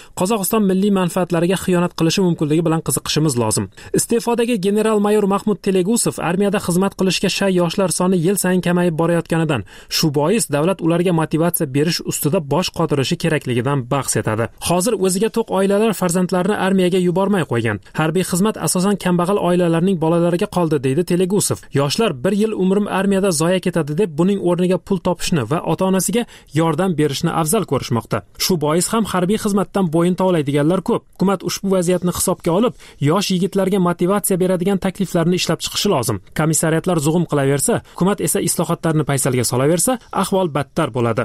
Qozog'iston milliy manfaatlariga xiyonat qilishi mumkinligi bilan qiziqishimiz lozim. Iste'fodagi general-mayor Mahmud Telegusov armiyada xizmat qilishga shay yoshlar soni yil sayin kamayib borayotganidan, shu bois davlat ularga motivatsiya berish ustida bosh qotirishi kerakligidan bahs etadi. Hozir o'ziga to'q oilalar farzandlarini armiyaga yubormay qo'ygan. Harbiy xizmat asosan kambag'al oilalarning bolalariga qoldi, deydi Telegusov. Yoshlar bir yil umrim armiyada zoya ketadi deb buning o'rniga pul topishni va ota-onasiga yordam berishni afzal ko'rishmoqda. Shu bois ham harbiy xizmatdan bo'yin tovlaydiganlar ko'p. Hukumat ushbu vaziyatni hisobga olib, yosh yigitlarga motivatsiya beradigan takliflarni ishlab chiqishi lozim. Komissariyatlar zug'um qilaversa, hukumat esa islohotlarni paysalga solaversa, ahvol battar bo'ladi.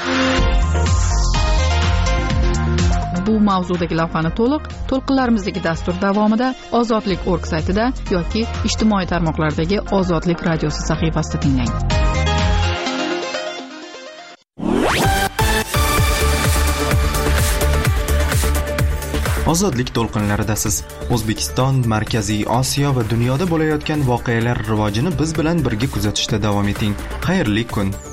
Bu mavzudagi lavhani to'liq to'lqinlarimizdagi dastur davomida ozodlik org saytida yoki ijtimoiy tarmoqlardagi Ozodlik radiosi sahifasida tinglang. Ozodlik to'lqinlaridasiz. O'zbekiston, Markaziy Osiyo va dunyoda bo'layotgan voqealar rivojini biz bilan birga kuzatishda davom eting. Xayrli kun.